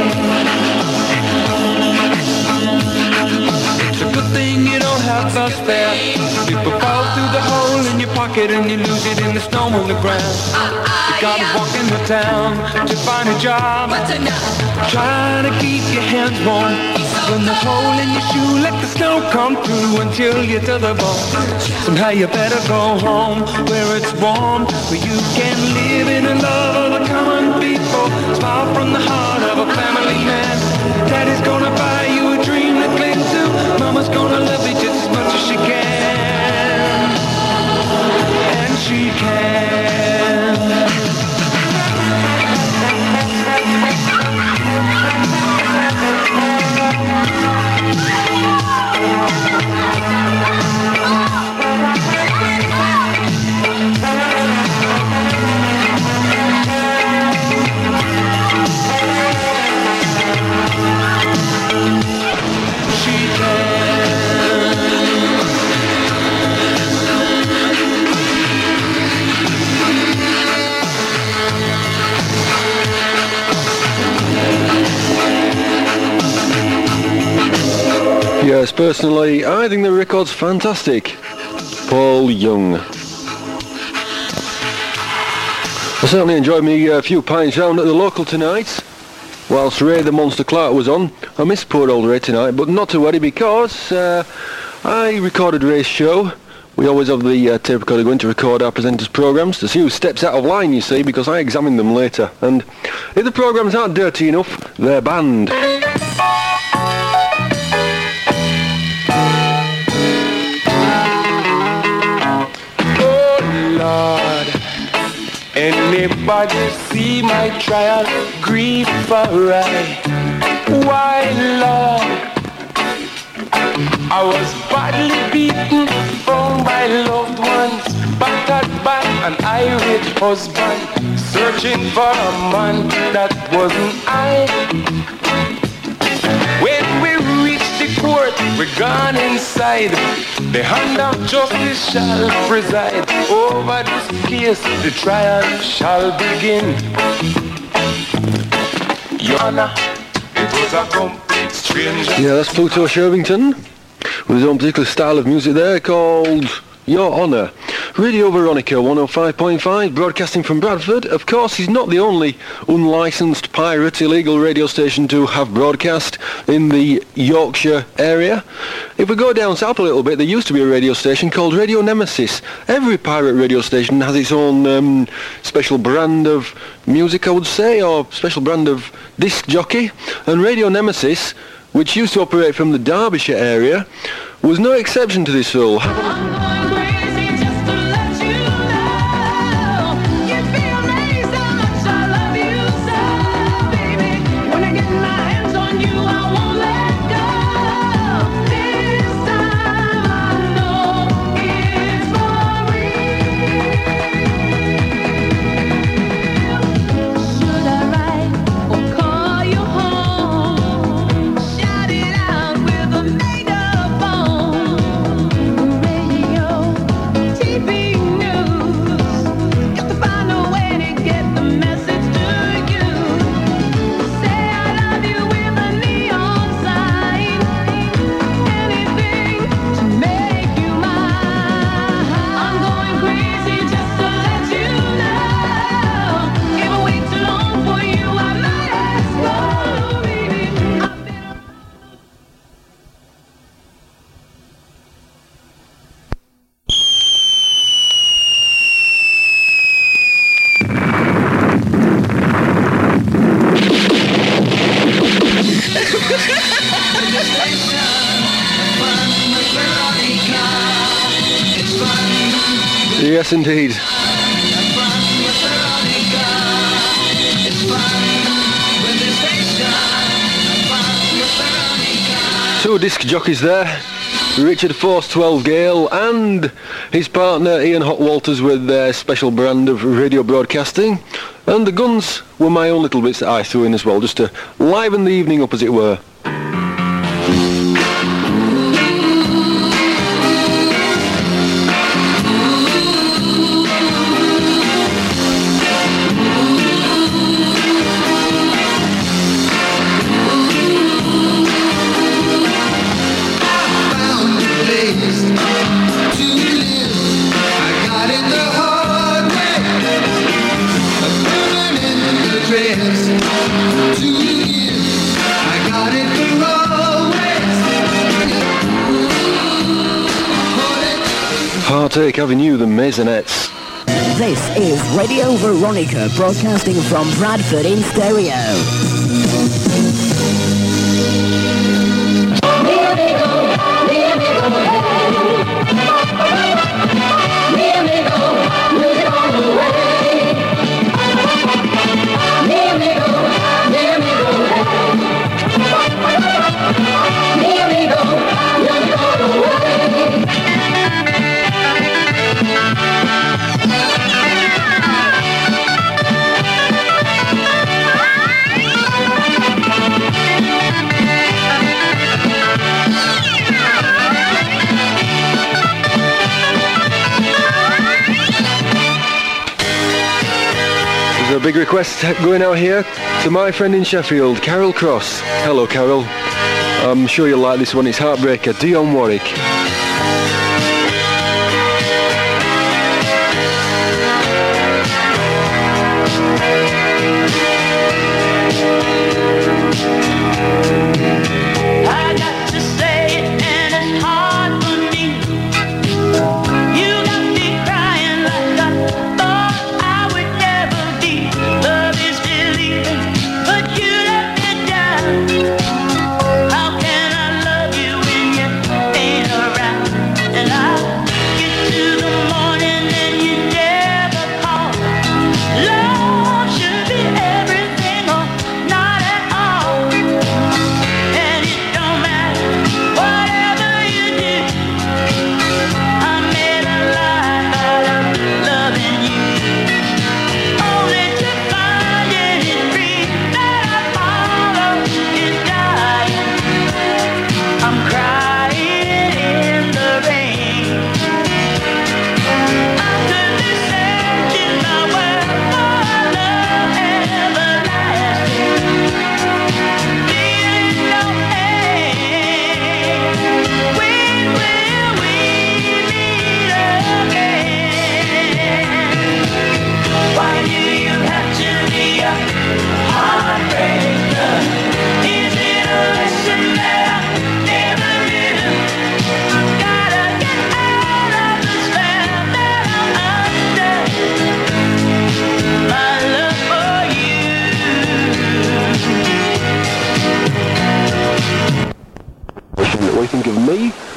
[SPEAKER 14] It's a good thing you don't have bus fare. People fall through the hole in your pocket and you lose it in the snow on the ground. You gotta walk in the town to find a job. Trying to keep your hands warm. When the hole in your shoe, let the snow come through until you're to the bone. Somehow you better go home where it's warm, where you can live in the love of the common people. Smile from the heart of a family man. Daddy's gonna buy you a dream to cling to. Mama's gonna love you just as much as she can. And she can.
[SPEAKER 1] Yes, personally, I think the record's fantastic. Paul Young. I certainly enjoyed me a few pints round at the local tonight, whilst Ray the Monster Clark was on. I missed poor old Ray tonight, but not to worry because I recorded Ray's show. We always have the tape recorder going to record our presenters' programmes to see who steps out of line, you see, because I examine them later. And if the programmes aren't dirty enough, they're banned.
[SPEAKER 14] Oh Lord, anybody see my trial, grief for I? Why Lord, I was badly beaten, found by loved ones, battered by an irate husband, searching for a man that wasn't I. When we reach the court, we're gone inside. The hand of justice shall preside. Over this case, the trial shall begin. Your Honor, it was a complete stranger.
[SPEAKER 1] Yeah, that's Pluto Shervington with his own particular style of music there called Your Honour. Radio Veronica 105.5, broadcasting from Bradford. Of course, he's not the only unlicensed pirate illegal radio station to have broadcast in the Yorkshire area. If we go down south a little bit, there used to be a radio station called Radio Nemesis. Every pirate radio station has its own special brand of music, I would say, or special brand of disc jockey. And Radio Nemesis, which used to operate from the Derbyshire area, was no exception to this rule. Yes, indeed. Two disc jockeys there. Richard Force 12 Gale and his partner Ian Hot Walters with their special brand of radio broadcasting. And the guns were my own little bits that I threw in as well, just to liven the evening up, as it were. Heartache Avenue, the Maisonettes.
[SPEAKER 15] This is Radio Veronica, broadcasting from Bradford in stereo.
[SPEAKER 1] A big request going out here to my friend in Sheffield, Carol Cross. Hello, Carol. I'm sure you'll like this one. It's Heartbreaker, Dionne Warwick.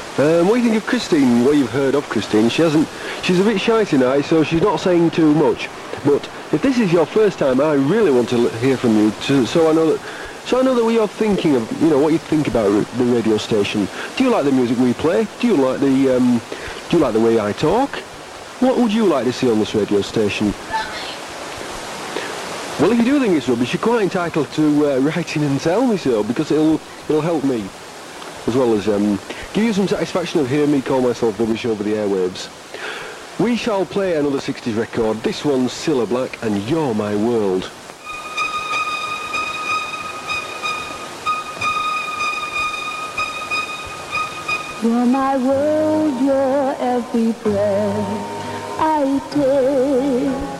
[SPEAKER 1] What do you think of Christine? What you've heard of Christine? She's a bit shy tonight, so she's not saying too much. But if this is your first time, I really want to hear from you, so I know that what you're thinking of, what you think about the radio station. Do you like the music we play? Do you like the way I talk? What would you like to see on this radio station? Well, if you do think it's rubbish, you're quite entitled to write in and tell me so, because it'll help me, as well as give you some satisfaction of hearing me call myself rubbish over the airwaves. We shall play another 60s record. This one's Cilla Black and You're My World.
[SPEAKER 7] You're my world, you're every breath I take.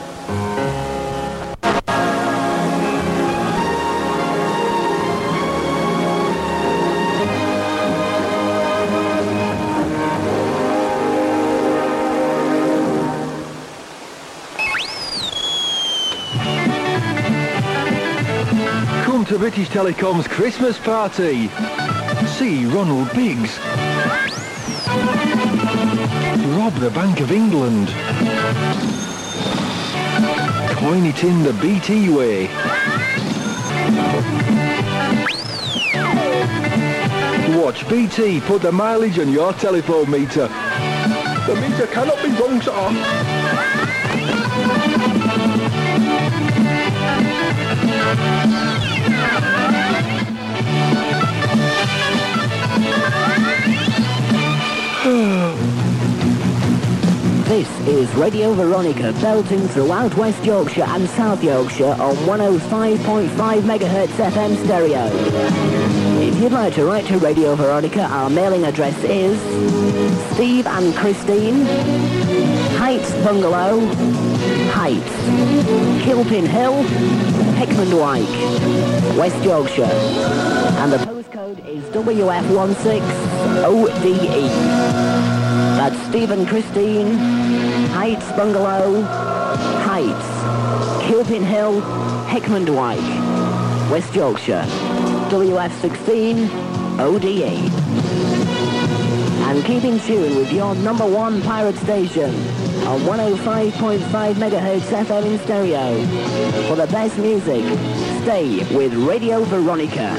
[SPEAKER 1] Come to British Telecom's Christmas party. See Ronald Biggs. Rob the Bank of England. Coin it in the BT way. Watch BT put the mileage on your telephone meter. The meter cannot be wrong, sir.
[SPEAKER 15] This is Radio Veronica, belting throughout West Yorkshire and South Yorkshire on 105.5 MHz FM stereo. If you'd like to write to Radio Veronica, our mailing address is Steve and Christine, Heights Bungalow, Heights, Kilpin Hill, Hickman-Wyke, West Yorkshire, and the postcode is WF16ODE. That's Steve and Christine, Heights Bungalow, Heights, Kilpin Hill, Hickman-Wyke, West Yorkshire, WF16 ODE. And keep in tune with your number one pirate station on 105.5 MHz FM in stereo. For the best music, stay with Radio Veronica.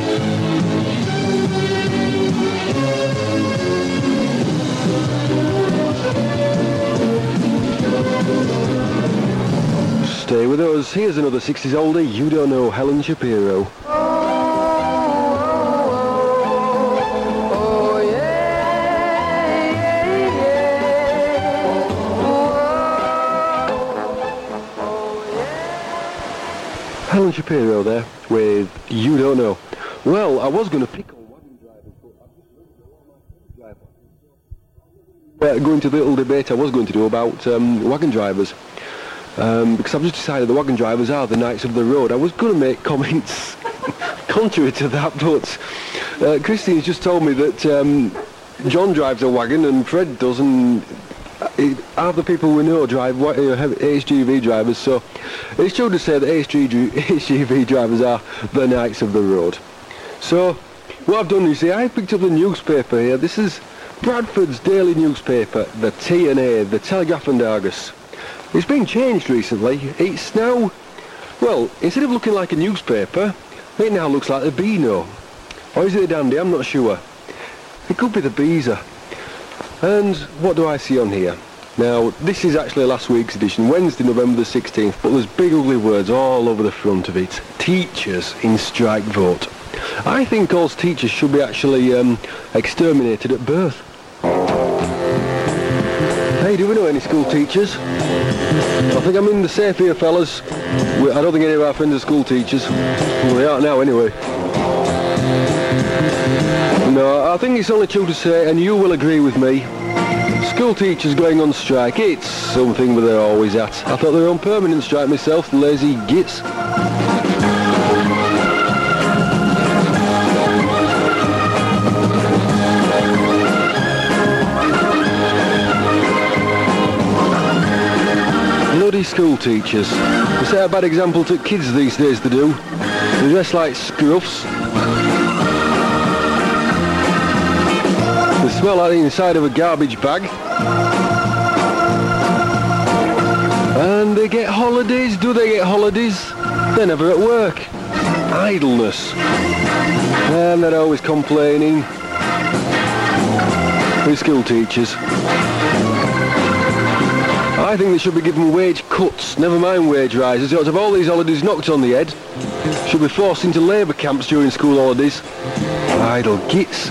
[SPEAKER 1] Stay with us. Here's another 60s oldie. You don't know Helen Shapiro. Helen Shapiro there with You Don't Know. Well, I was going to pick on wagon drivers, but I've just read a lot of going to the little debate I was going to do about wagon drivers. Because I've just decided the wagon drivers are the knights of the road. I was going to make comments contrary to that, but Christine's just told me that John drives a wagon and Fred doesn't. Half the people we know drive HGV drivers, so it's true to say that HGV drivers are the knights of the road. So what I've done, you see, I picked up the newspaper here. This is Bradford's daily newspaper, the T&A, the Telegraph and Argus. It's been changed recently. It's now, well, instead of looking like a newspaper, it now looks like the Beano. Or is it a Dandy? I'm not sure. It could be the Beezer. And what do I see on here? Now, this is actually last week's edition, Wednesday, November the 16th, but there's big ugly words all over the front of it. Teachers in strike vote. I think all teachers should be actually exterminated at birth. Hey, do we know any school teachers? I think I'm in the safe here, fellas. I don't think any of our friends are school teachers. Well, they aren't now, anyway. No, I think it's only true to say, and you will agree with me, school teachers going on strike, it's something that they're always at. I thought they were on permanent strike myself, lazy gits. Bloody school teachers. They set a bad example to kids these days to do. They dress like scruffs. They smell like the inside of a garbage bag. And they get holidays. Do they get holidays? They're never at work. Idleness. And they're always complaining. With school teachers. I think they should be given wage cuts, never mind wage rises. They ought to have all these holidays knocked on the head. Should be forced into labour camps during school holidays. Idle gits.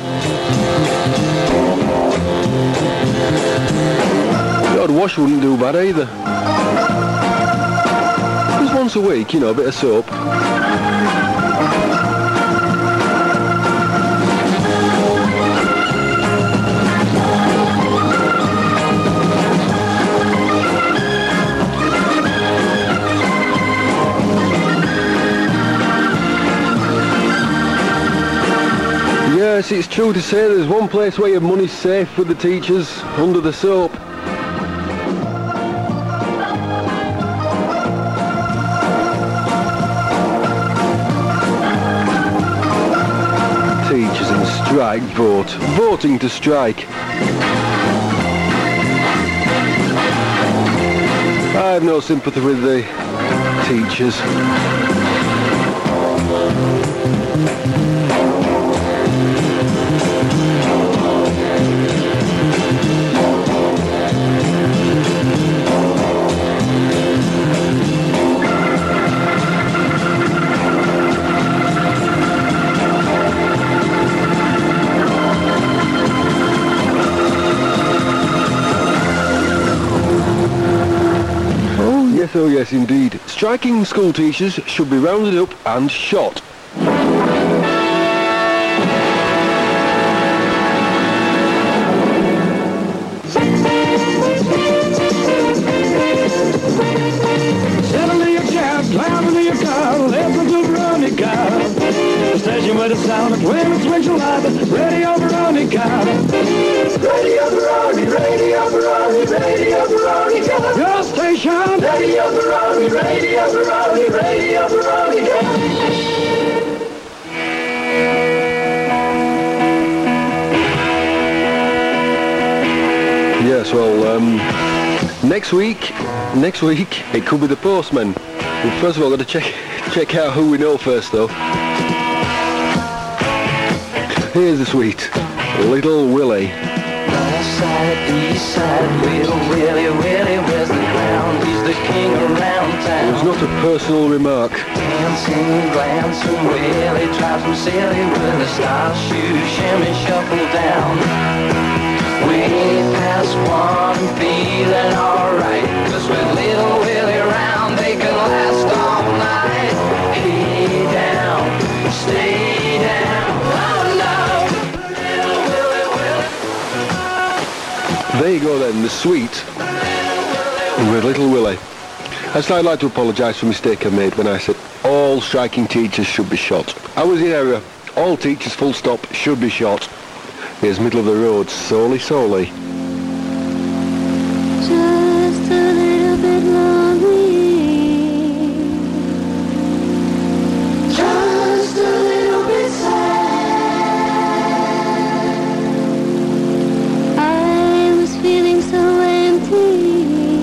[SPEAKER 1] The odd wash wouldn't do bad either. Just once a week, you know, a bit of soap. Yes, it's true to say there's one place where your money's safe with the teachers, under the soap. Teachers in strike vote. Voting to strike. I have no sympathy with the teachers. Oh yes, indeed. Striking school teachers should be rounded up and shot.
[SPEAKER 11] Seven to your cab, climbing to your car, listen to Veronica. The station where the sound of women swings alive, Radio Veronica. Radio Veronica, Radio Veronica, Radio Veronica. Your station. Radio Veronica, Radio Veronica, Radio Veronica.
[SPEAKER 1] Yes, well, next week, it could be the postman. Well, first of all, got to check out who we know first, though. Here's the sweet Little Willie.
[SPEAKER 11] West side, east side, Little Willie, Willie, where's the ground? He's the king around town.
[SPEAKER 1] It was not a personal remark.
[SPEAKER 11] Dancing, glancing, Willie drives him silly with a style shoe, shimmy, shuffle down. We pass one feeling alright, 'cause with Little Willie around, they can last all night. Hey down, stay down, oh no, Little Willie, Willie.
[SPEAKER 1] There you go then, the sweet with Little Willie. I'd like to apologise for a mistake I made when I said all striking teachers should be shot. I was in error. All teachers, full stop, should be shot. Here's middle of the road, Solely Solely.
[SPEAKER 7] Just a little bit lonely, just a little bit sad. I was feeling so empty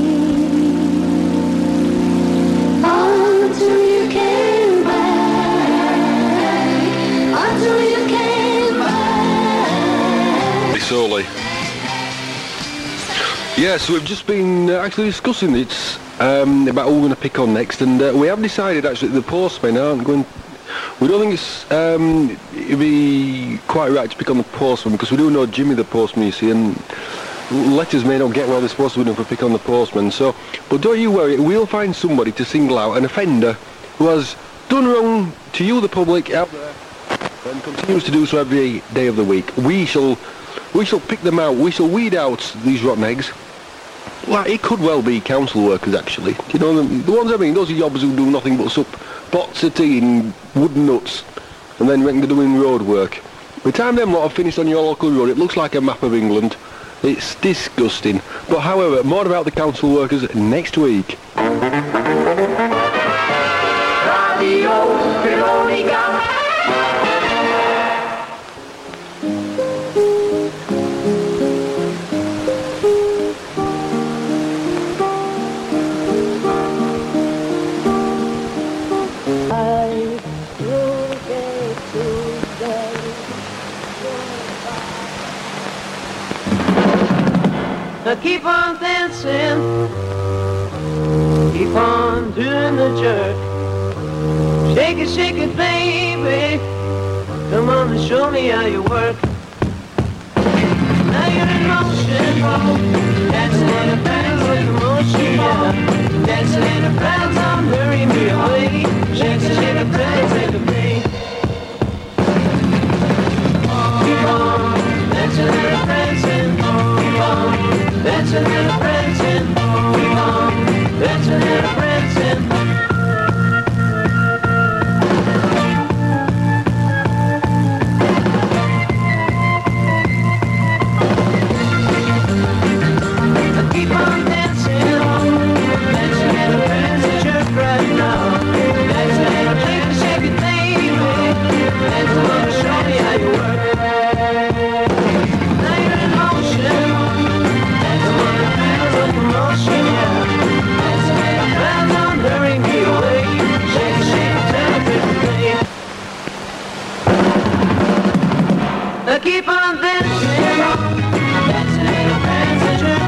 [SPEAKER 7] until you came back, until you came back.
[SPEAKER 1] Solely. Yes, we've just been actually discussing it about who we're going to pick on next, and we have decided actually the postmen aren't going. We don't think it'd be quite right to pick on the postman, because we do know Jimmy the postman, you see, and letters may not get where they're supposed to be done if we pick on the postman. So, but don't you worry, we'll find somebody to single out, an offender who has done wrong to you, the public, out there, and continues to do so every day of the week. We shall pick them out. We shall weed out these rotten eggs. Well, it could well be council workers, actually. You know, the ones I mean, those are yobbers who do nothing but sup pots of tea and wooden nuts, and then reckon they're doing road work. By the time them lot have finished on your local road, it looks like a map of England. It's disgusting. But however, more about the council workers next week.
[SPEAKER 11] Radio Veronica.
[SPEAKER 3] Keep on dancing, keep on doing the jerk. Shake it, baby. Come on and show me how you work. Now you're in motion, dancing in a fast locomotion, yeah. Dancing in a fast on, hurry me away. Shake it, baby, baby. Keep on dancing and a prancing. Keep on dancing and a prancing. Keep on dancing and a prancing. Keep on dancing and a prancing, jerk right now. Dancing and a shake it, baby. Dancing and show me how you work. Now you're in motion, dancing in a fast locomotion, yeah. Dancing in a fast on, hurry me away. Shake it, tell it, baby. Keep on dancing, dancing in a prancing, jerk.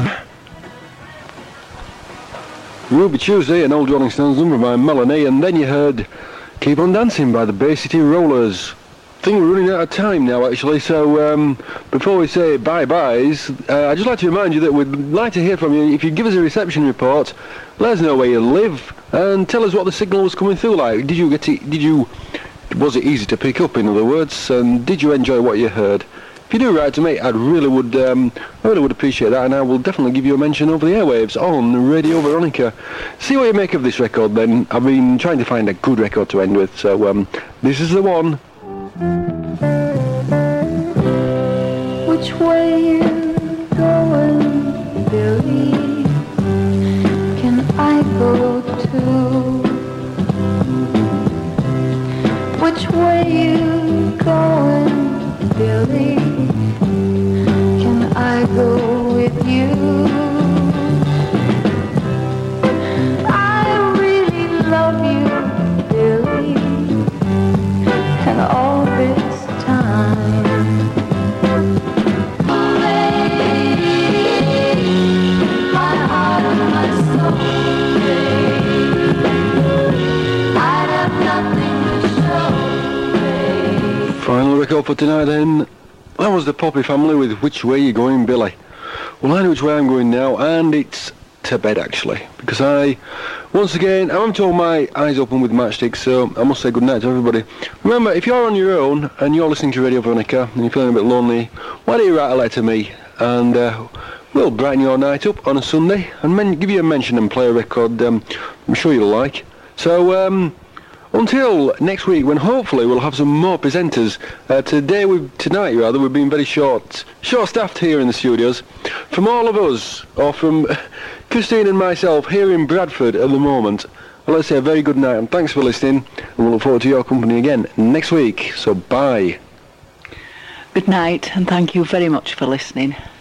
[SPEAKER 1] Ruby Tuesday, an old Rolling Stones number by Melanie, and then you heard Keep On Dancing by the Bay City Rollers. I think we're running out of time now, actually, so before we say bye-byes, I'd just like to remind you that we'd like to hear from you. If you give us a reception report, let us know where you live, and tell us what the signal was coming through like. Was it easy to pick up, in other words, and did you enjoy what you heard? If you do write to me, I really would appreciate that, and I will definitely give you a mention over the airwaves on Radio Veronica. See what you make of this record then. I've been trying to find a good record to end with, so this is the one.
[SPEAKER 7] Which way you going, Billy? Can I go too? Which way you going, Billy? Can I go with you? I really love you, Billy, and all this time. Baby, my heart and my soul, baby, I'd have nothing to show, baby.
[SPEAKER 1] Final record for tonight then. That was the Poppy Family with Which Way You Going, Billy? Well, I know which way I'm going now, and it's to bed actually, because once again, I'm told my eyes open with matchsticks, so I must say good night to everybody. Remember, if you're on your own and you're listening to Radio Veronica and you're feeling a bit lonely, why don't you write a letter to me, and we'll brighten your night up on a Sunday and give you a mention and play a record I'm sure you'll like. So until next week, when hopefully we'll have some more presenters. Tonight we've been very short-staffed here in the studios. From all of us, or from Christine and myself here in Bradford at the moment, well, let's say a very good night and thanks for listening, and we'll look forward to your company again next week. So bye.
[SPEAKER 2] Good night, and thank you very much for listening.